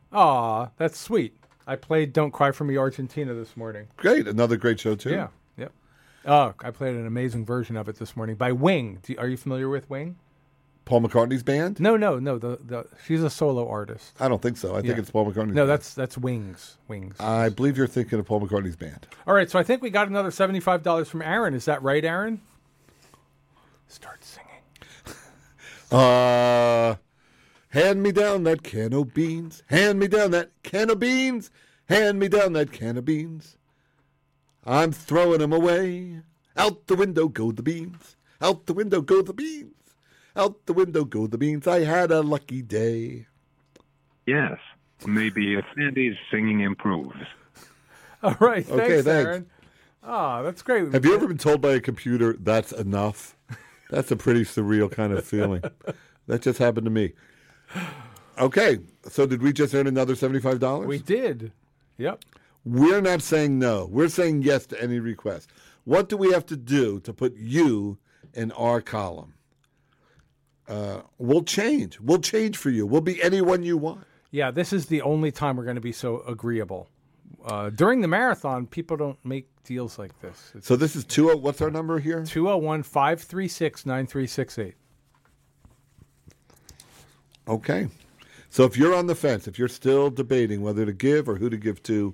Aw, that's sweet. I played "Don't Cry for Me, Argentina" this morning. Great. Another great show, too. Yeah, yep. Oh, I played an amazing version of it this morning by Wing. Do you, are you familiar with Wing? Paul McCartney's band? No, no, no. The, the she's a solo artist. I don't think so. I think Yeah. it's Paul McCartney's No, band. that's that's Wings. Wings. I believe you're thinking of Paul McCartney's band. All right, so I think we got another seventy-five dollars from Aaron. Is that right, Aaron? Start singing. Uh, hand me down that can of beans. Hand me down that can of beans. Hand me down that can of beans. I'm throwing them away. Out the window go the beans. Out the window go the beans. Out the window go the beans. I had a lucky day. Yes, maybe if Andy's singing improves. All right, thanks, Okay, thanks. Aaron. Ah, that's great. Have you ever been told by a computer, that's enough? That's a pretty surreal kind of feeling. That just happened to me. Okay, so did we just earn another seventy-five dollars? We did. Yep. We're not saying no. We're saying yes to any request. What do we have to do to put you in our column? Uh, we'll change. We'll change for you. We'll be anyone you want. Yeah, this is the only time we're going to be so agreeable. Uh, during the marathon, people don't make deals like this. It's So this is two. oh What's our number here? two oh one, five three six, nine three six eight. Okay. So if you're on the fence, if you're still debating whether to give or who to give to,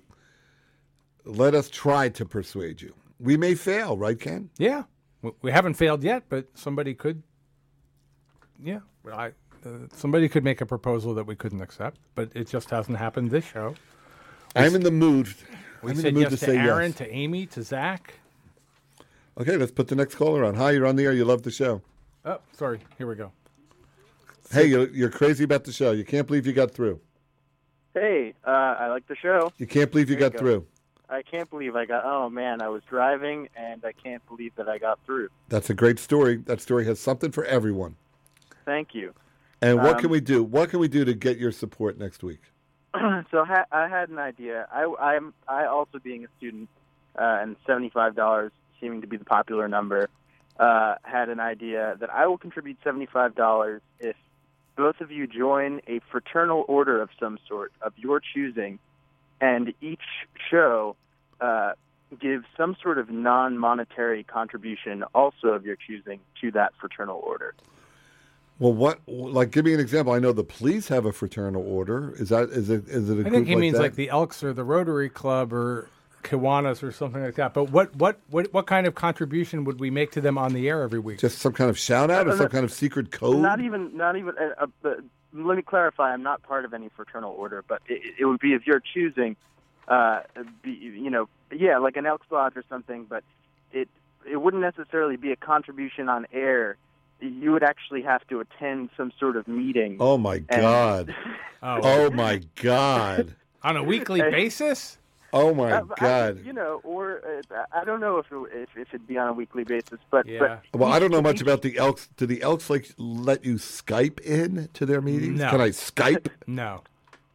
let us try to persuade you. We may fail, right, Ken? Yeah. We- We haven't failed yet, but somebody could. Yeah. I, uh, somebody could make a proposal that we couldn't accept, but it just hasn't happened this show. I'm in the mood. We I'm in said the mood yes to to say Aaron, yes. to Amy, to Zach. Okay, let's put the next caller on. Hi, you're on the air. You love the show. Oh, sorry. Here we go. Hey, you're, you're crazy about the show. You can't believe you got through. Hey, uh, I like the show. You can't believe you There you got go. through. I can't believe I got. Oh man, I was driving and I can't believe that I got through. That's a great story. That story has something for everyone. Thank you. And what Um, can we do? What can we do to get your support next week? so ha- I had an idea. I, I'm I also being a student, uh, and seventy-five dollars seeming to be the popular number. Uh, had an idea that I will contribute seventy-five dollars if both of you join a fraternal order of some sort of your choosing, and each show uh, gives some sort of non-monetary contribution, also of your choosing, to that fraternal order. Well, what? Like, give me an example. I know the police have a fraternal order. Is that is it? Is it a I group think he like means that? like the Elks or the Rotary Club or Kiwanis or something like that. But what, what, what, what kind of contribution would we make to them on the air every week? Just some kind of shout out or Uh, some kind of secret code? Not even, not even. Uh, uh, but let me clarify. I'm not part of any fraternal order, but it, it would be of your choosing. Uh, be, you know, yeah, like an Elks Lodge or something. But it it wouldn't necessarily be a contribution on air. You would actually have to attend some sort of meeting. Oh my God! Oh, Oh my God! on a weekly basis? Oh my Uh, I- God! you know, or uh, I don't know if it, if, if it'd be on a weekly basis, but Yeah. but Well, I don't know each- much each- about the Elks. Do the Elks like let you Skype in to their meetings? No. Can I Skype? No.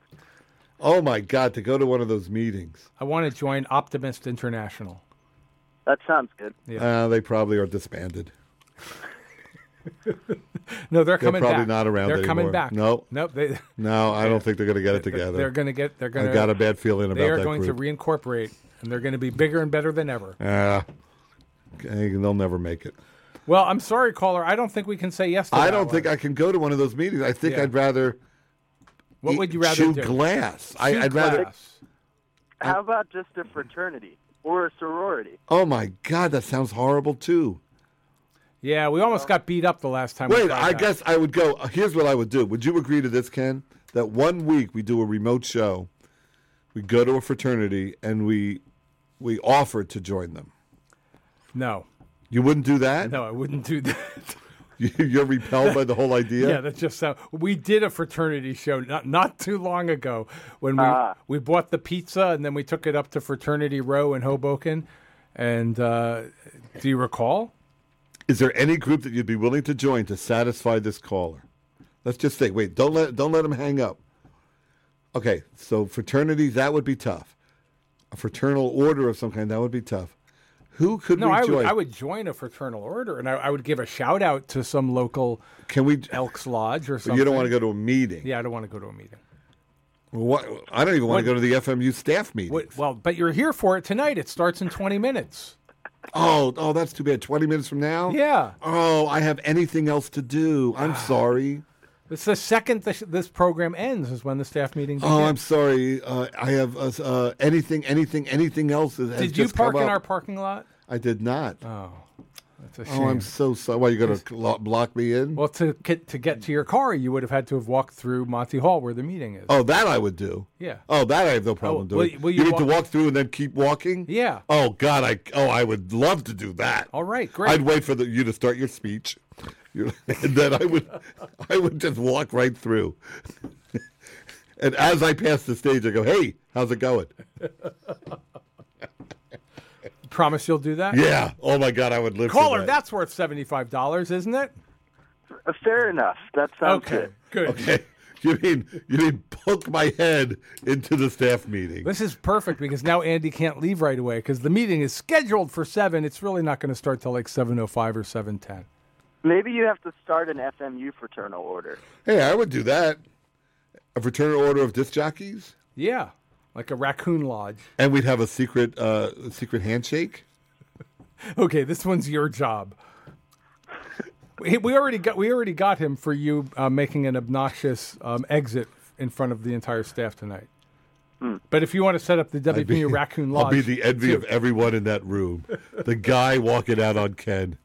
Oh my God! To go to one of those meetings, I want to join Optimist International. That sounds good. Yeah. uh, they probably are disbanded. No, they're They're coming probably back. not around They're anymore. coming back. No. Nope. They, No, I don't think they're going to get it together. they're going to get. They're going I to. got a bad feeling about They are that going group. to reincorporate, and they're going to be bigger and better than ever. Ah, okay, they'll never make it. Well, I'm sorry, caller. I don't think we can say yes to I that don't one. think I can go to one of those meetings. I think Yeah. I'd rather. What eat- would you rather chew do? glass? I, Shoot I'd rather. glass. How about just a fraternity or a sorority? Oh my God, that sounds horrible too. Yeah, we almost got beat up the last time. we Wait, tried I that. guess I would go. Here's what I would do. Would you agree to this, Ken? That one week we do a remote show, we go to a fraternity, and we we offer to join them. No, You wouldn't do that? no, I wouldn't do that. You're repelled by the whole idea? Yeah, that's just so. We did a fraternity show not not too long ago when we Ah. we bought the pizza and then we took it up to Fraternity Row in Hoboken. And uh, do you recall? Is there any group that you'd be willing to join to satisfy this caller? Let's just say, wait, don't let don't let him hang up. Okay, so fraternity, that would be tough. A fraternal order of some kind, that would be tough. Who could No, we I join? would I would join a fraternal order and I, I would give a shout out to some local Can we? Elks Lodge or But something. you don't want to go to a meeting. Yeah, I don't want to go to a meeting. Well, what, I don't even want What- to go to the F M U staff meeting. Wait, well, but you're here for it tonight. It starts in twenty minutes. Oh, oh, that's too bad. Twenty minutes from now. Yeah. Oh, I have anything else to do. I'm sorry. It's the second this, this program ends is when the staff meeting begins. Oh, I'm sorry. Uh, I have uh, uh, anything, anything, anything else. That has Did you just park come in up. our parking lot? I did not. Oh, that's a shame. Oh, I'm so sorry. Why, you going to block me in? Well, to get to get to your car, you would have had to have walked through Monty Hall where the meeting is. Oh, that I would do. Yeah. Oh, that I have no problem Oh, will- doing. will you you need to walk- walk through and then keep walking? Yeah. Oh God, I oh I would love to do that. All right, great. I'd wait for the, you to start your speech, You- and then I would I would just walk right through. And as I pass the stage, I go, "Hey, how's it going?" Promise you'll do that? Yeah. Oh my God, I would live. for Caller, that. that's worth seventy-five dollars, isn't it? Uh, Fair enough. That sounds Okay, good. good. Okay. You mean you mean poke my head into the staff meeting? This is perfect because now Andy can't leave right away because the meeting is scheduled for seven. It's really not going to start till like seven oh five or seven ten. Maybe you have to start an F M U fraternal order. Hey, I would do that. A fraternal order of disc jockeys, Yeah, like a raccoon lodge. and we'd have a secret uh, secret handshake. Okay, this one's your job. We, we already got we already got him for you uh, making an obnoxious um, exit in front of the entire staff tonight. But if you want to set up the W P U Raccoon Lodge, I'll be the envy of everyone in that room. The guy walking out on Ken.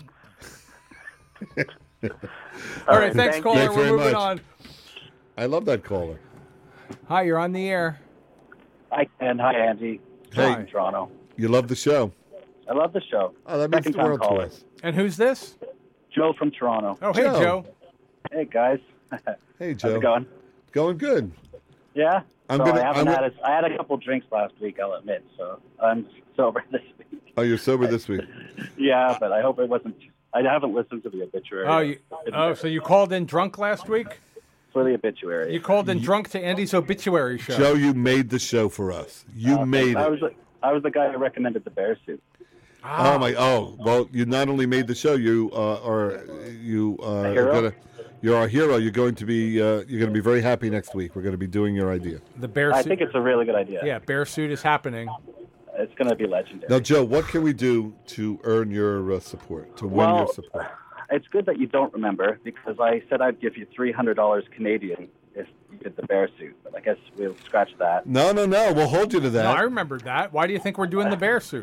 all right, thanks, thank caller. you. Thanks We're very moving much. on. I love that caller. Hi, you're on the air. Hi, Ken. Hi, Angie. Hey. From Toronto. You love the show. I love the show. Oh, that means Second the time world to caller. us. And who's this? Joe from Toronto. Oh, hey, Joe. Joe. Hey, guys. Hey, How's Joe. it going? Going good. Yeah? I'm so gonna- I haven't I'm had gonna- a, I had a couple drinks last week, I'll admit, so I'm sober this week. Oh, you're sober this week. Yeah, but I hope it wasn't... I haven't listened to the obituary. Oh, you, oh, so you called in drunk last week? For the obituary. You called in drunk to Andy's obituary show. Joe, you made the show for us. You Uh, made I it. was, the- I was the guy who recommended the bear suit. Oh my! Oh well, you not only made the show, you uh, are you uh, are hero? gonna, you're our hero. You're going to be uh, you're going to be very happy next week. We're going to be doing your idea. The bear I suit. think it's a really good idea. Yeah, bear suit is happening. It's going to be legendary. Now, Joe, what can we do to earn your uh, support, to win Well, your support? It's good that you don't remember because I said I'd give you three hundred dollars Canadian if you did the bear suit, but I guess we'll scratch that. No, no, no. We'll hold you to that. No, I remembered that. Why do you think we're doing the bear suit?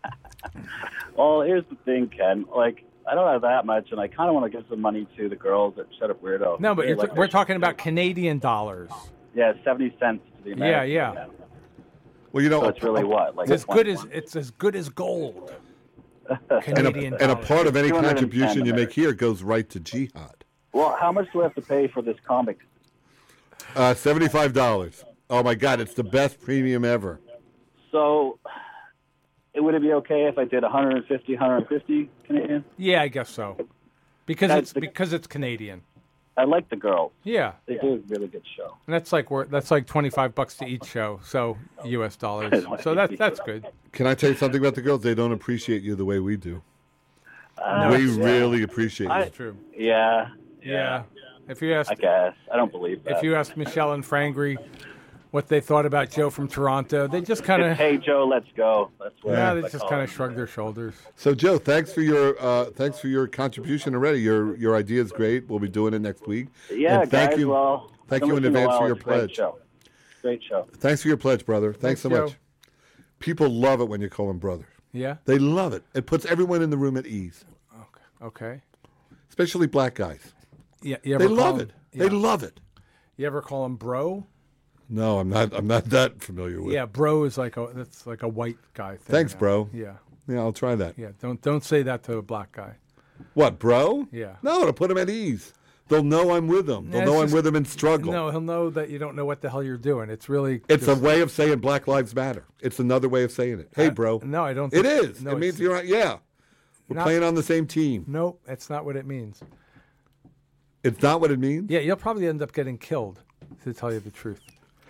Well, here's the thing, Ken. Like, I don't have that much, and I kind of want to give some money to the girls at Shut Up Weirdo. No, but They you're like t- we're their- talking about Canadian dollars. Yeah, seventy cents to the American. yeah. account. well, you know, So it's really what? Like It's as good as twenty-one? it's as good as gold. and a, Canadian and a dollars. part of any two hundred ten contribution you make American. here goes right to jihad. Well, how much do I have to pay for this comic? Uh, Seventy-five dollars. Oh my God, it's the best premium ever. So, it would it be okay if I did one hundred fifty, one hundred fifty Canadian? Yeah, I guess so. Because That's it's the- because it's Canadian. I like the girls. Yeah, They do a really good show. and that's like we're, that's like twenty five bucks to each show, so U S dollars. So that that's good. Can I tell you something about the girls? They don't appreciate you the way we do. Uh, we yeah. really appreciate you. I- That's true. Yeah, Yeah. If you ask I guess. I don't believe that. if you asked Michelle and Frangry what they thought about Joe from Toronto, they just kind It's, of hey, Joe, let's go. That's what yeah, I they call just it. kind of shrugged their shoulders. So, Joe, thanks for your uh, thanks for your contribution already. Your your idea is great. We'll be doing it next week. Yeah, and thank guys, you, well, thank been you in listening a advance for while. your It's a great pledge. show. Great show. Thanks for your pledge, brother. Thanks, Thanks, so Joe. much. People love it when you call them brother. Yeah. They love it. It puts everyone in the room at ease, Okay. especially black guys. Yeah. You ever They call love him- it. Yeah. They love it. You ever call him bro? No, I'm not. I'm not that familiar with. Yeah, bro is like a that's like a white guy thing. Thanks, now. bro. Yeah. Yeah, I'll try that. Yeah. Don't don't say that to a black guy. What, bro? Yeah. No, it'll put them at ease. They'll know I'm with them. They'll Yeah, know it's I'm just- with them in struggle. No, he'll know that you don't know what the hell you're doing. It's really It's just, a way of saying Black Lives Matter. It's another way of saying it. Hey, Uh, bro. no, I don't It think- is. no, it means it's- you're on. Yeah, we're Not- playing on the same team. Nope, that's not what it means. It's not what it means. Yeah, you'll probably end up getting killed, to tell you the truth.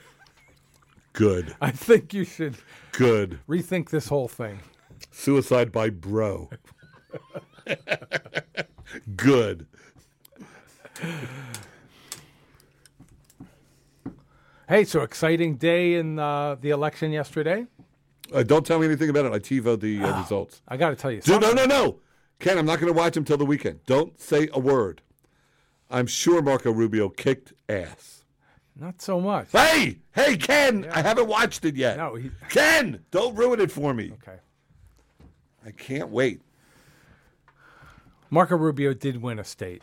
Good. I think you should Good. rethink this whole thing. Suicide by bro. Good. Hey, so exciting day in uh, the election yesterday. Uh, don't tell me anything about it. I TiVoed the uh, results. I got to tell you Dude, something. no, no, no. Ken, I'm not going to watch him till the weekend. Don't say a word. I'm sure Marco Rubio kicked ass. Not so much. Hey, hey, Ken, I haven't watched it yet. No, he- Ken, don't ruin it for me. Okay. I can't wait. Marco Rubio did win a state.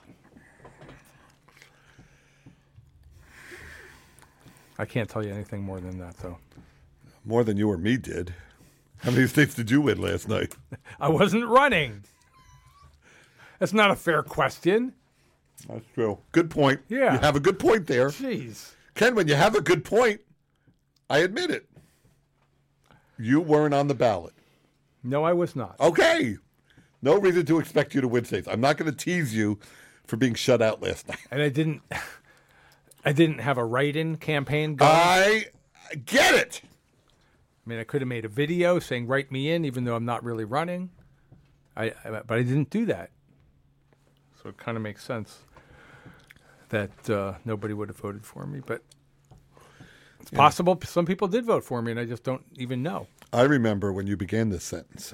I can't tell you anything more than that, though. More than you or me did. How many states did you win last night? I wasn't running. That's not a fair question. That's true. Good point. Yeah. You have a good point there. Jeez. Ken, when you have a good point, I admit it. You weren't on the ballot. No, I was not. Okay. No reason to expect you to win states. I'm not going to tease you for being shut out last night. And I didn't I didn't have a write-in campaign going. I get it. I mean, I could have made a video saying write me in even though I'm not really running. I, I but I didn't do that. So it kind of makes sense that uh, nobody would have voted for me, but it's Yeah. possible some people did vote for me and I just don't even know. I remember when you began this sentence.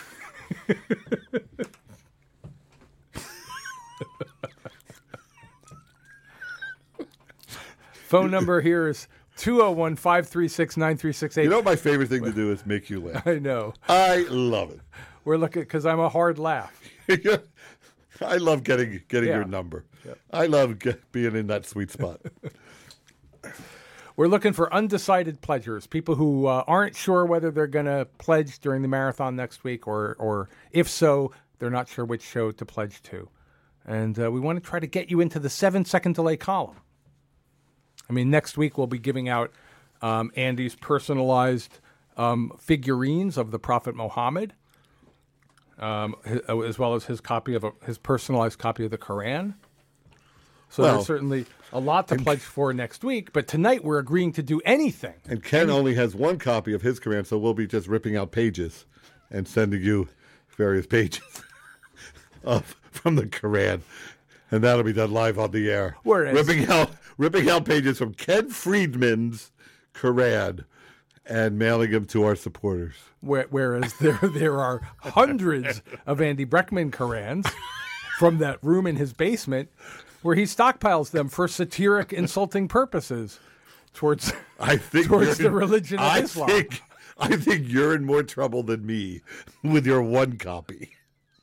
Phone number here is two oh one, five three six, nine three six eight. You know what my favorite thing to do is make you laugh. I know. I love it. We're looking because I'm a hard laugh. I love getting getting Yeah. your number. I love get, being in that sweet spot. We're looking for undecided pledgers, people who uh, aren't sure whether they're going to pledge during the marathon next week, or, or if so, they're not sure which show to pledge to. And uh, we want to try to get you into the seven-second delay column. I mean, next week we'll be giving out um, Andy's personalized um, figurines of the Prophet Muhammad, um, hi- as well as his copy of a, his personalized copy of the Quran. So Well, there's certainly a lot to pledge for next week. But tonight we're agreeing to do anything. And Ken only has one copy of his Quran, so we'll be just ripping out pages and sending you various pages of from the Quran, and that'll be done live on the air. Whereas- ripping out ripping out pages from Ken Friedman's Quran and mailing them to our supporters. Where, whereas there there are hundreds of Andy Breckman Korans from that room in his basement where he stockpiles them for satiric, insulting purposes towards I think towards you're the in- religion of I Islam. Think, I think you're in more trouble than me with your one copy.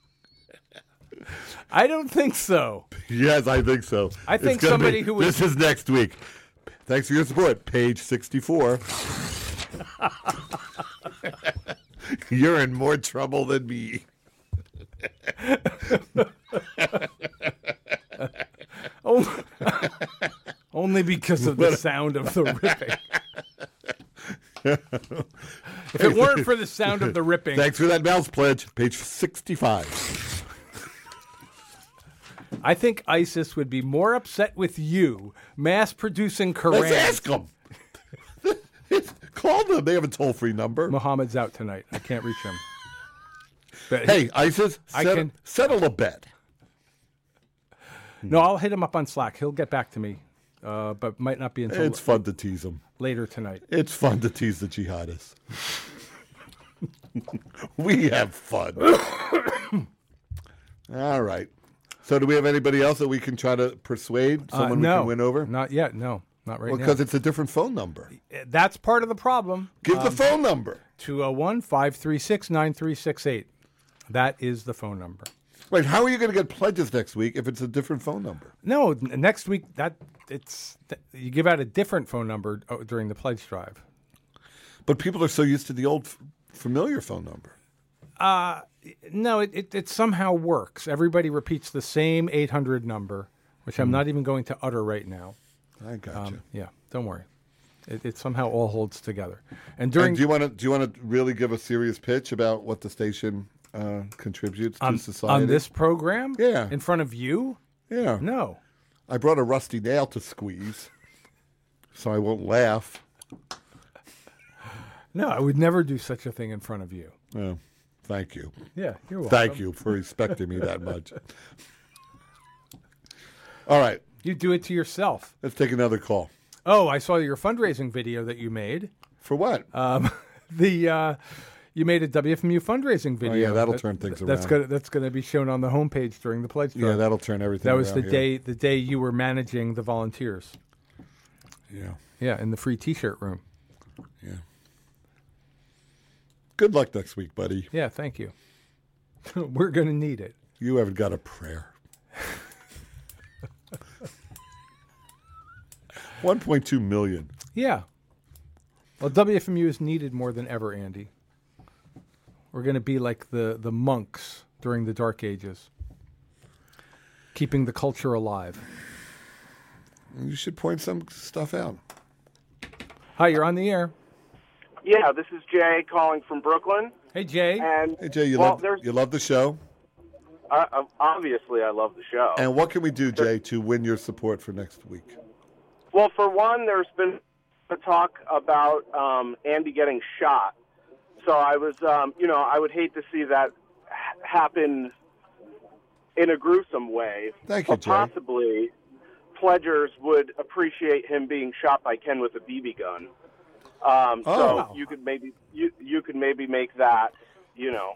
I don't think so. Yes, I think so. I It's think gonna somebody be- who was- This is next week. Thanks for your support. Page sixty-four. You're in more trouble than me. Oh, only because of the sound of the ripping. If it weren't for the sound of the ripping, Thanks for that mouse pledge. Page sixty-five. I think ISIS would be more upset with you mass producing Quran. Let's ask them. Call them. They have a toll-free number. Muhammad's out tonight. I can't reach him. But Hey, ISIS, I set- can- settle a bet. no, I'll hit him up on Slack. He'll get back to me, uh, but might not be until It's fun to tease them. later tonight. It's fun to tease the jihadists. We have fun. All right. So do we have anybody else that we can try to persuade? Uh, Someone no, we can win over? Not yet. No, not right Well, now. because it's a different phone number. That's part of the problem. Give the phone number. two oh one, five three six, nine three six eight. That is the phone number. Wait, how are you going to get pledges next week if it's a different phone number? No, n- next week that it's th- you give out a different phone number uh, during the pledge drive. But people are so used to the old f- familiar phone number. Uh, no, it, it, it somehow works. Everybody repeats the same eight hundred number, which I'm not even going to utter right now. I got you. Um, yeah, don't worry. It, it somehow all holds together. And during And do you want to do you want to really give a serious pitch about what the station uh, contributes on, to society on this program, Yeah. in front of you, Yeah, no. I brought a rusty nail to squeeze, so I won't laugh. No, I would never do such a thing in front of you. Oh, thank you, Yeah, you're welcome. thank you for respecting me that much. All right, You do it to yourself. let's take another call. Oh, I saw your fundraising video that you made. For what? Um, the uh, you made a W F M U fundraising video. Oh, yeah, that'll That- turn things That's around. gonna that's gonna be shown on the homepage during the pledge drive. Yeah, that'll turn everything That was the around here. day the day you were managing the volunteers. Yeah. Yeah, in the free T-shirt room. Yeah. Good luck next week, buddy. Yeah, thank you. We're gonna need it. You haven't got a prayer. one point two million. Yeah. Well, W F M U is needed more than ever, Andy. We're going to be like the, the monks during the Dark Ages, keeping the culture alive. You should point some stuff out. Hi, you're on the air. Yeah, this is Jay calling from Brooklyn. Hey, Jay. And Hey, Jay, you well, love there's you love the show. uh, uh, obviously I love the show. And what can we do, Jay, to win your support for next week? Well, for one, there's been a talk about um, Andy getting shot. So I was, um, you know, I would hate to see that ha- happen in a gruesome way. Thank you, but Jay. possibly, pledgers would appreciate him being shot by Ken with a B B gun. Um, Oh. So you could maybe you you could maybe make that, you know,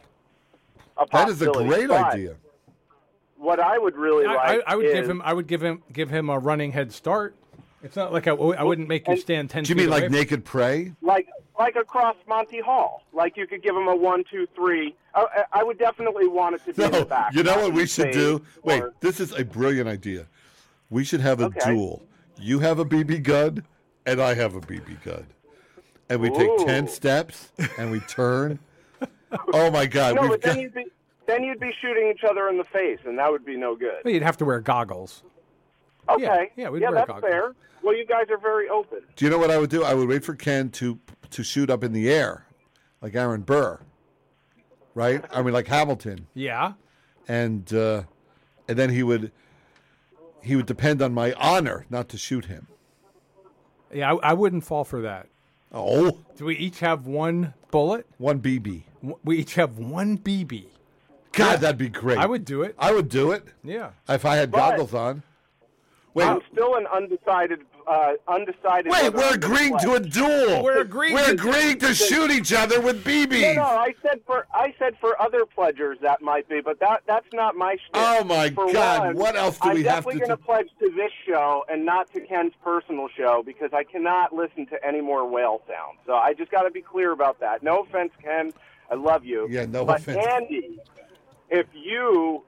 a That is a possibility. great But idea. What I would really I, like I, I would is, give him. I would give him. Give him a running head start. It's not like I, I wouldn't make you stand ten. Do you feet mean like away. naked prey? like like across Monty Hall. Like you could give him a one, two, three. I, I I would definitely want it to be in the No, back. you know not what we should insane do? Wait, or- this is a brilliant idea. We should have a Okay. duel. You have a B B gun, and I have a B B gun. And we take Ooh. ten steps, and we turn. Oh, my God. No, we've but then got- you'd be then you'd be shooting each other in the face, and that would be no good. Well, you'd have to wear goggles. Okay, yeah, we'd yeah, wear that's goggles. fair. Well, you guys are very open. Do you know what I would do? I would wait for Ken to to shoot up in the air, like Aaron Burr, right? I mean, like Hamilton, Yeah. and uh, and then he would he would depend on my honor not to shoot him. Yeah, I, I wouldn't fall for that. Oh, Do we each have one bullet? one B B. W- We each have one B B. God, that'd be great. I would do it. I would do it Yeah. if I had But- goggles on. Wait, I'm still an undecided, uh, undecided. wait, whether we're I'm gonna agreeing play. to a duel. We're agreeing We're to- agreeing to shoot each other with B Bs. No, no, I said for I said for other pledgers that might be, but that that's not my shtick. Oh, my For God, one, what else do I'm we have definitely to going do? to pledge to this show and not to Ken's personal show because I cannot listen to any more whale sounds. So I just got to be clear about that. No offense, Ken, I love you. Yeah, no but offense. Andy, if you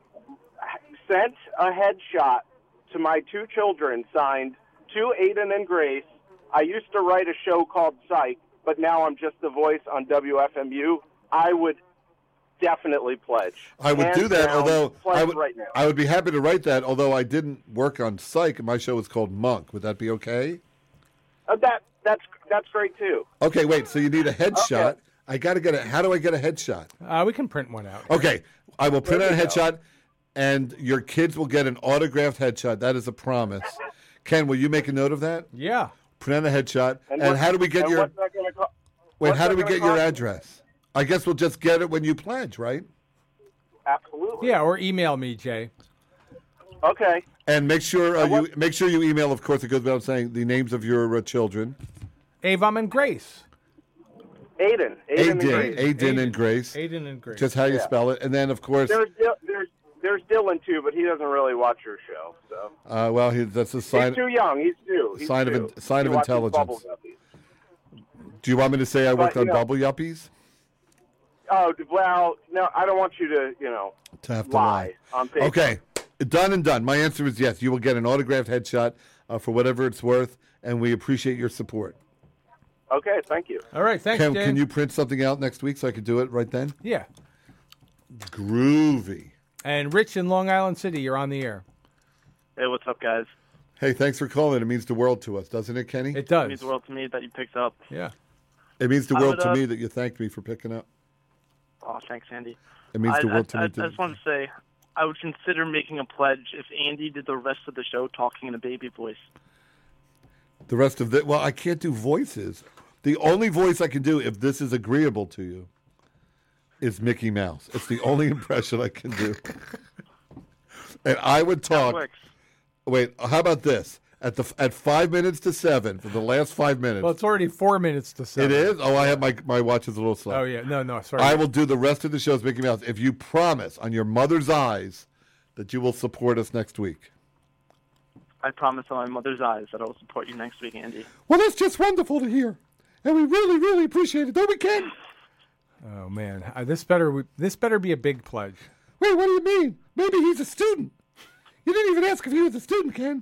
sent a headshot to my two children signed to Aiden and Grace. I used to write a show called Psych, but now I'm just the voice on W F M U. I would definitely pledge. I would Hands do that, down, although pledge I would, right now. I would be happy to write that, although I didn't work on Psych. My show was called Monk. Would that be okay? Uh, that that's that's great too. Okay, wait. So you need a headshot. Okay. I got to get a. How do I get a headshot? Uh, we can print one out. Okay, I will print There out a you go. headshot, and your kids will get an autographed headshot. That is a promise. Ken, will you make a note of that? Yeah. Print out a headshot. And, what- how do we get and your? What's that gonna co- Wait, what's how do that we gonna get your cost? address? I guess we'll just get it when you pledge, right? Absolutely. Yeah, or email me, Jay. Okay. And make sure uh, Uh, you what- make sure you email. Of course, it goes without saying the names of your uh, children. Avam and Grace. Aiden. Aiden, and Aiden, Grace. Aiden, and Grace. Aiden and Grace. Just how you Yeah. spell it, and then of course, There's Dil- there's there's Dylan too, but he doesn't really watch your show. So uh, well, he, that's a sign. he's too young. He's two. He's sign of two. in- sign He of watches intelligence. Bubble Guppies. Do you want me to say I worked But, on you know- Bubble Yuppies? Oh well, no, I don't want you to, you know, To have to lie lie. on paper. Okay, done and done. My answer is yes. You will get an autographed headshot uh, for whatever it's worth, and we appreciate your support. Okay, thank you. All right, thanks, Can, Jay. can you print something out next week so I could do it right then? Yeah. Groovy. And Rich in Long Island City, you're on the air. Hey, what's up, guys? Hey, thanks for calling. It means the world to us, doesn't it, Kenny? It It does. means the world to me that you picked up. Yeah. It means the I world would, to uh, me that you thanked me for picking up. Oh, thanks, Andy. It means I, the world I, to I, me. I to- just want to say, I would consider making a pledge if Andy did the rest of the show talking in a baby voice. The rest of the well, I can't do voices. The only voice I can do, if this is agreeable to you, is Mickey Mouse. It's the only impression I can do. And I would That talk. works. Wait, how about this? at the at five minutes to seven for the last five minutes. Well, it's already four minutes to seven. It is? Oh, I have my my watch is a little slow. Oh, yeah. No, no, sorry. I will do the rest of the shows, Mickey Mouse, if you promise on your mother's eyes that you will support us next week. I promise on my mother's eyes that I will support you next week, Andy. Well, that's just wonderful to hear. And we really, really appreciate it. Don't we, Ken? Oh, man. Uh, this better this better be a big pledge. Wait, what do you mean? Maybe he's a student. You didn't even ask if he was a student, Ken.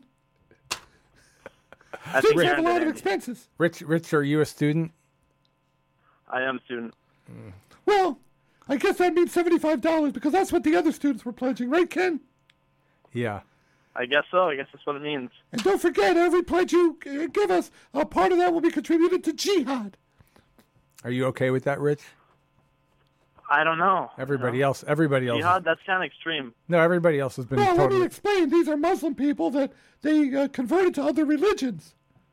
I Students think have a lot of Andy. expenses. Rich, Rich, are you a student? I am a student. Well, I guess that means seventy-five dollars because that's what the other students were pledging, right, Ken? Yeah. I guess so. I guess that's what it means. And don't forget, every pledge you uh, give us, a part of that will be contributed to Jihad. Are you okay with that, Rich? I don't know. Everybody else, everybody else. Jihad, that's kind of extreme. No, everybody else has been Well, let totally. me explain. These are Muslim people that they uh, converted to other religions.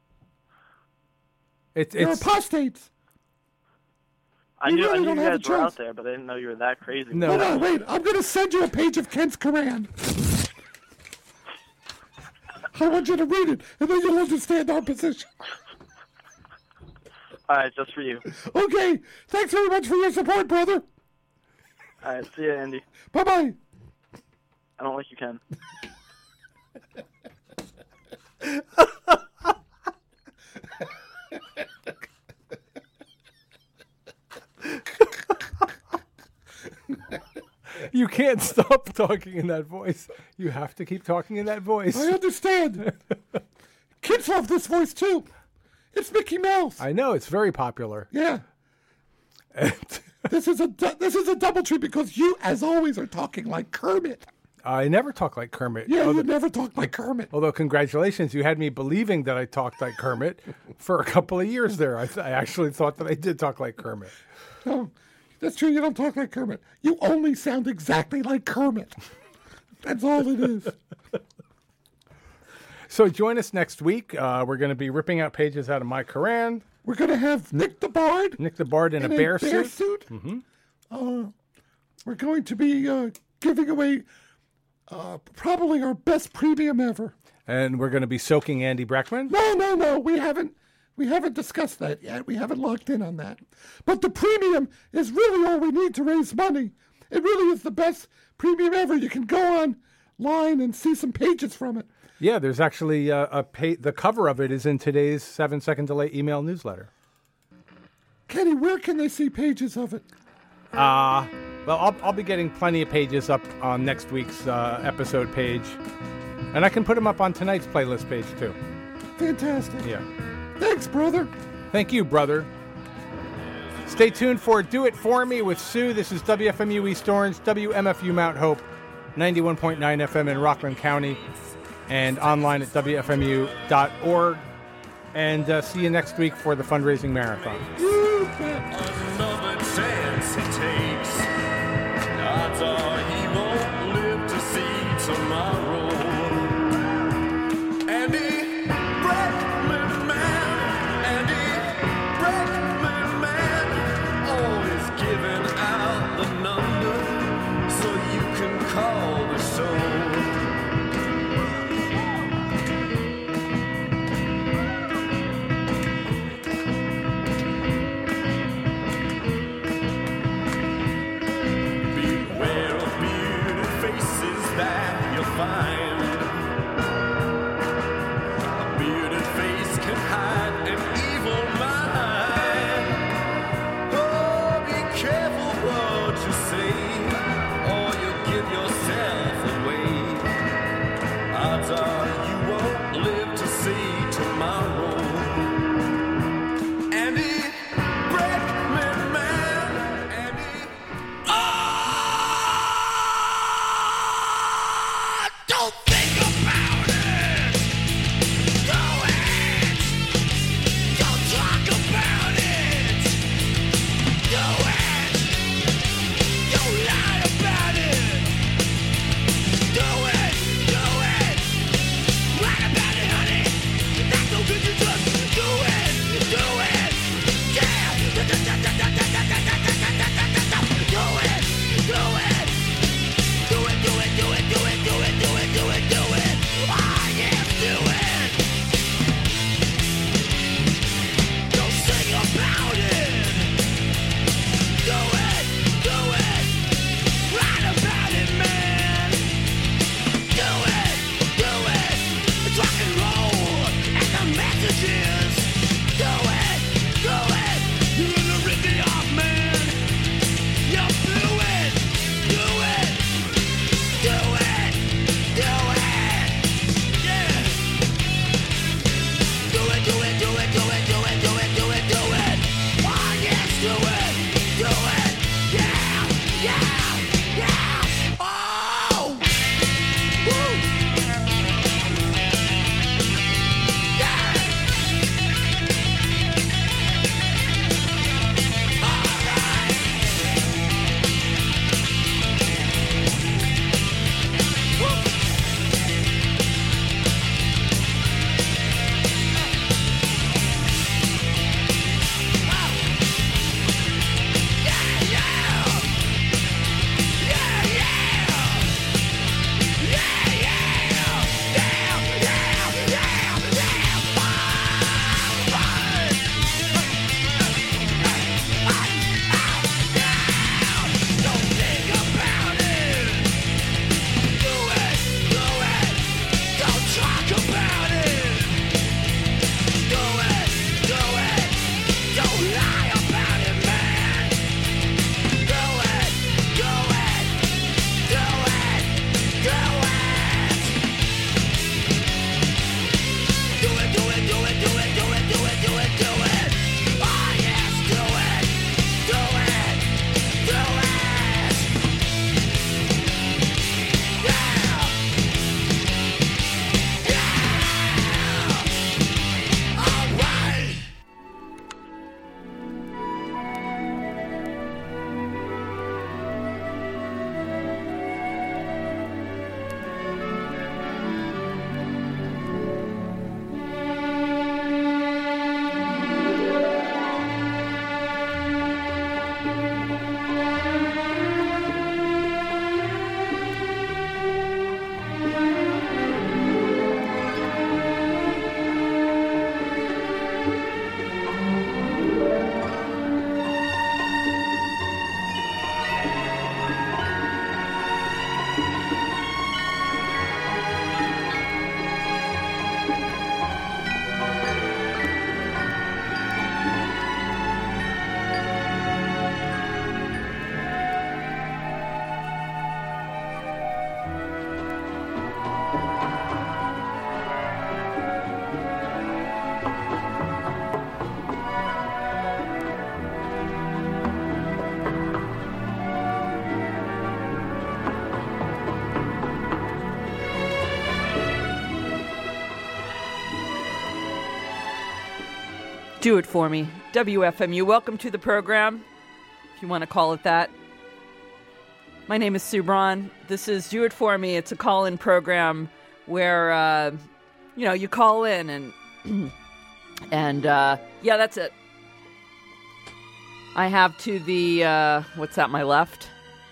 It's They're it's apostates. I You knew, really I knew don't you have a guys were out choice. there, but I didn't know you were that crazy. No. Hold on, wait. I'm going to send you a page of Ken's Quran. I want you to read it, and then you'll understand our position. All right, just for you. Okay. Thanks very much for your support, brother. All right, see you, Andy. Bye-bye. I don't like you, Ken. You can't stop talking in that voice. You have to keep talking in that voice. I understand. Kids love this voice, too. It's Mickey Mouse. I know it's very popular. Yeah. This is a du- this is a double treat because you, as always, are talking like Kermit. I never talk like Kermit. Yeah, although, you never talk like Kermit. although congratulations, you had me believing that I talked like Kermit for a couple of years there. I, th- I actually thought that I did talk like Kermit. No, that's true. You don't talk like Kermit. You only sound exactly like Kermit. That's all it is. So join us next week. Uh, we're going to be ripping out pages out of my Quran. We're going to have Nick the Bard. Nick the Bard in, in a bear, suit. Mm-hmm. Uh, we're going to be uh, giving away uh, probably our best premium ever. And we're going to be soaking Andy Breckman. No, no, no. We haven't. We haven't discussed that yet. We haven't locked in on that. But the premium is really all we need to raise money. It really is the best premium ever. You can go online and see some pages from it. Yeah, there's actually uh, a pa- the cover of it is in today's seven second delay email newsletter. Kenny, where can they see pages of it? Uh, well, I'll, I'll be getting plenty of pages up on next week's uh, episode page. And I can put them up on tonight's playlist page, too. Fantastic. Yeah. Thanks, brother. Thank you, brother. Stay tuned for Do It For Me with Sue. This is W F M U East Orange, W M F U Mount Hope, ninety-one point nine F M in Rockland County, and online at W F M U dot org. And uh, see you next week for the fundraising marathon. Another chance he takes. Odds are he won't live to see tomorrow. Andy Breckman man, Andy Breckman man, always giving out the number so you can call the show. Do It For Me, W F M U. Welcome to the program, if you want to call it that. My name is Sue Braun. This is Do It For Me. It's a call-in program where, uh, you know, you call in and, and uh, yeah, that's it. I have to the, uh, what's that, my left?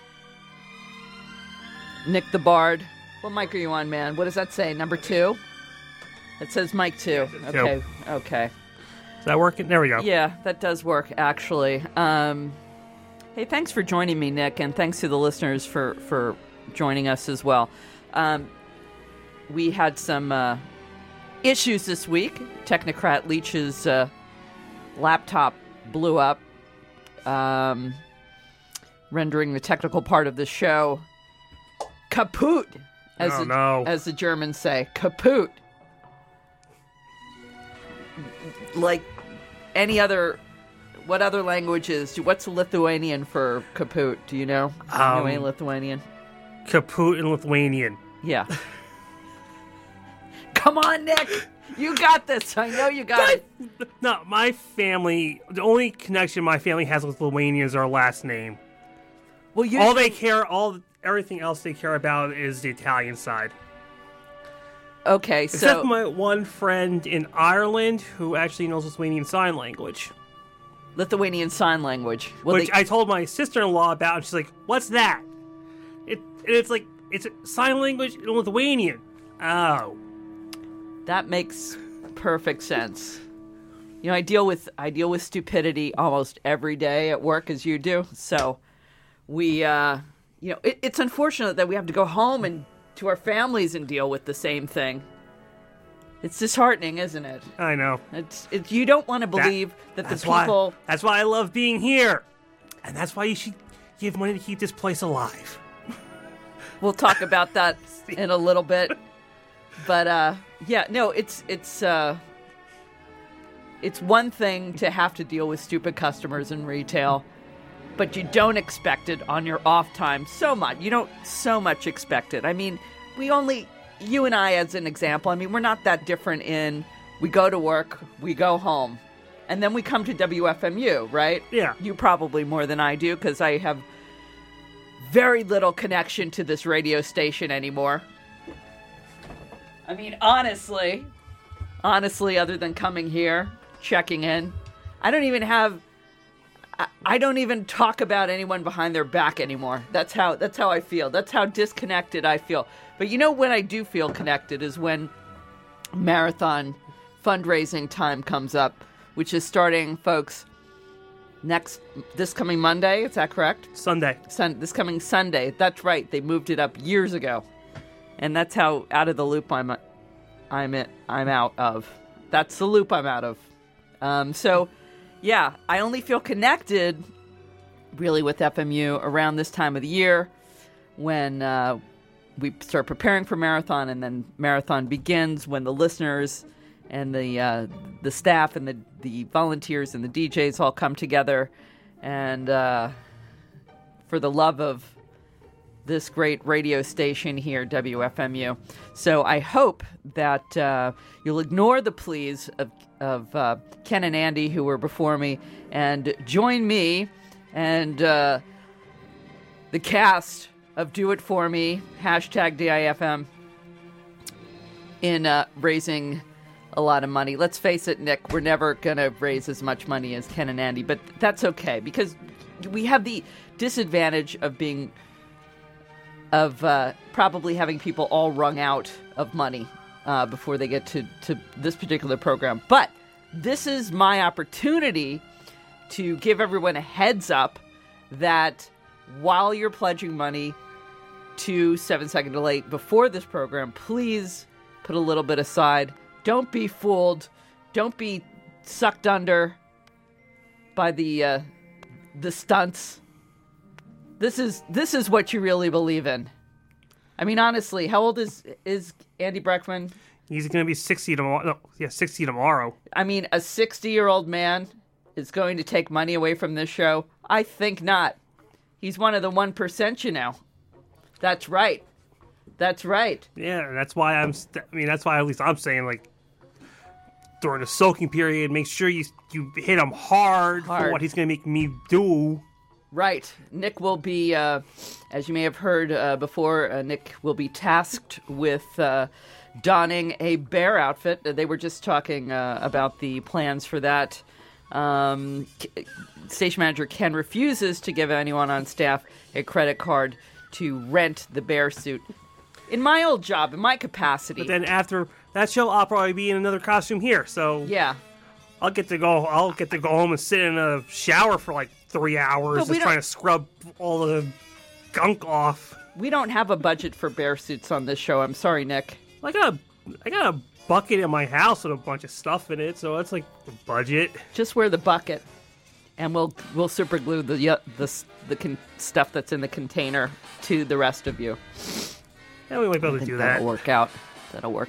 Nick the Bard. What mic are you on, man? What does that say, number two? It says mic two. Okay, okay. Is that working? There we go. Yeah, that does work, actually. Um, hey, thanks for joining me, Nick, and thanks to the listeners for, for joining us as well. Um, we had some uh, issues this week. Technocrat Leach's uh, laptop blew up, um, rendering the technical part of the show kaput, as, oh, the, no. as the Germans say. Kaput. Like any other, what other languages? What's Lithuanian for kaput? Do you know? Do you Um, know any Lithuanian? Kaput in Lithuanian. Yeah. Come on, Nick. You got this. I know you got it. No, my family, the only connection my family has with Lithuania is our last name. Well, you all they care, all everything else they care about is the Italian side. Okay, Except so for my one friend in Ireland who actually knows Lithuanian Sign Language. Lithuanian Sign Language. Well, which they, I told my sister-in-law about, and she's like, "What's that?" It and it's like it's a sign language in Lithuanian. Oh, that makes perfect sense. You know, I deal with I deal with stupidity almost every day at work, as you do. So we, uh, you know, it, it's unfortunate that we have to go home and to our families and deal with the same thing. It's disheartening, isn't it? I know. It's, it's you don't want to believe that, that the that's people. Why, that's why I love being here, and that's why you should give money to keep this place alive. We'll talk about that in a little bit, but uh, yeah, no, it's it's uh, it's one thing to have to deal with stupid customers in retail, but you don't expect it on your off time so much. You don't so much expect it. I mean, we only, you and I as an example, I mean, we're not that different in, we go to work, we go home, and then we come to W F M U, right? Yeah. You probably more than I do, because I have very little connection to this radio station anymore. I mean, honestly, honestly, other than coming here, checking in, I don't even have... I don't even talk about anyone behind their back anymore. That's how that's how I feel. That's how disconnected I feel. But you know when I do feel connected is when marathon fundraising time comes up, which is starting, folks, next this coming Monday. Is that correct? Sunday. Sun, this coming Sunday. That's right. They moved it up years ago, and that's how out of the loop I'm I'm it, I'm out of. That's the loop I'm out of. Um, so. Yeah, I only feel connected, really, with F M U around this time of the year when uh, we start preparing for Marathon, and then Marathon begins when the listeners and the uh, the staff and the, the volunteers and the D Js all come together and uh, for the love of this great radio station here, W F M U. So I hope that uh, you'll ignore the pleas of of uh, Ken and Andy, who were before me, and join me and uh, the cast of Do It For Me, hashtag D I F M, in uh, raising a lot of money. Let's face it, Nick, we're never going to raise as much money as Ken and Andy, but that's okay, because we have the disadvantage of being, of uh, probably having people all wrung out of money Uh, before they get to, to this particular program. But this is my opportunity to give everyone a heads up that while you're pledging money to Seven Second Delay before this program, please put a little bit aside. Don't be fooled. Don't be sucked under by the uh, the stunts. This is this is what you really believe in. I mean, honestly, how old is is Andy Breckman? He's going to be sixty tomorrow. No, yeah, sixty tomorrow. I mean, a sixty-year-old man is going to take money away from this show? I think not. He's one of the one percent, you know. That's right. That's right. Yeah, that's why I'm. St- I mean, that's why at least I'm saying, like, during the soaking period. Make sure you you hit him hard, Hard. for what he's going to make me do. Right. Nick will be, uh, as you may have heard uh, before, uh, Nick will be tasked with uh, donning a bear outfit. They were just talking uh, about the plans for that. Um, station manager Ken refuses to give anyone on staff a credit card to rent the bear suit. In my old job, in my capacity. But then after that show, I'll probably be in another costume here. So yeah, I'll get to go. I'll get to go home and sit in a shower for like three hours, But we just don't- trying to scrub all the gunk off. we don't have a budget for bear suits on this show. I'm sorry, Nick. I got a, I got a bucket in my house with a bunch of stuff in it, so it's like the budget. Just wear the bucket, and we'll we'll super glue the y- the s- the con- stuff that's in the container to the rest of you. Yeah, we might be able I to think do that'll that. work out. That'll work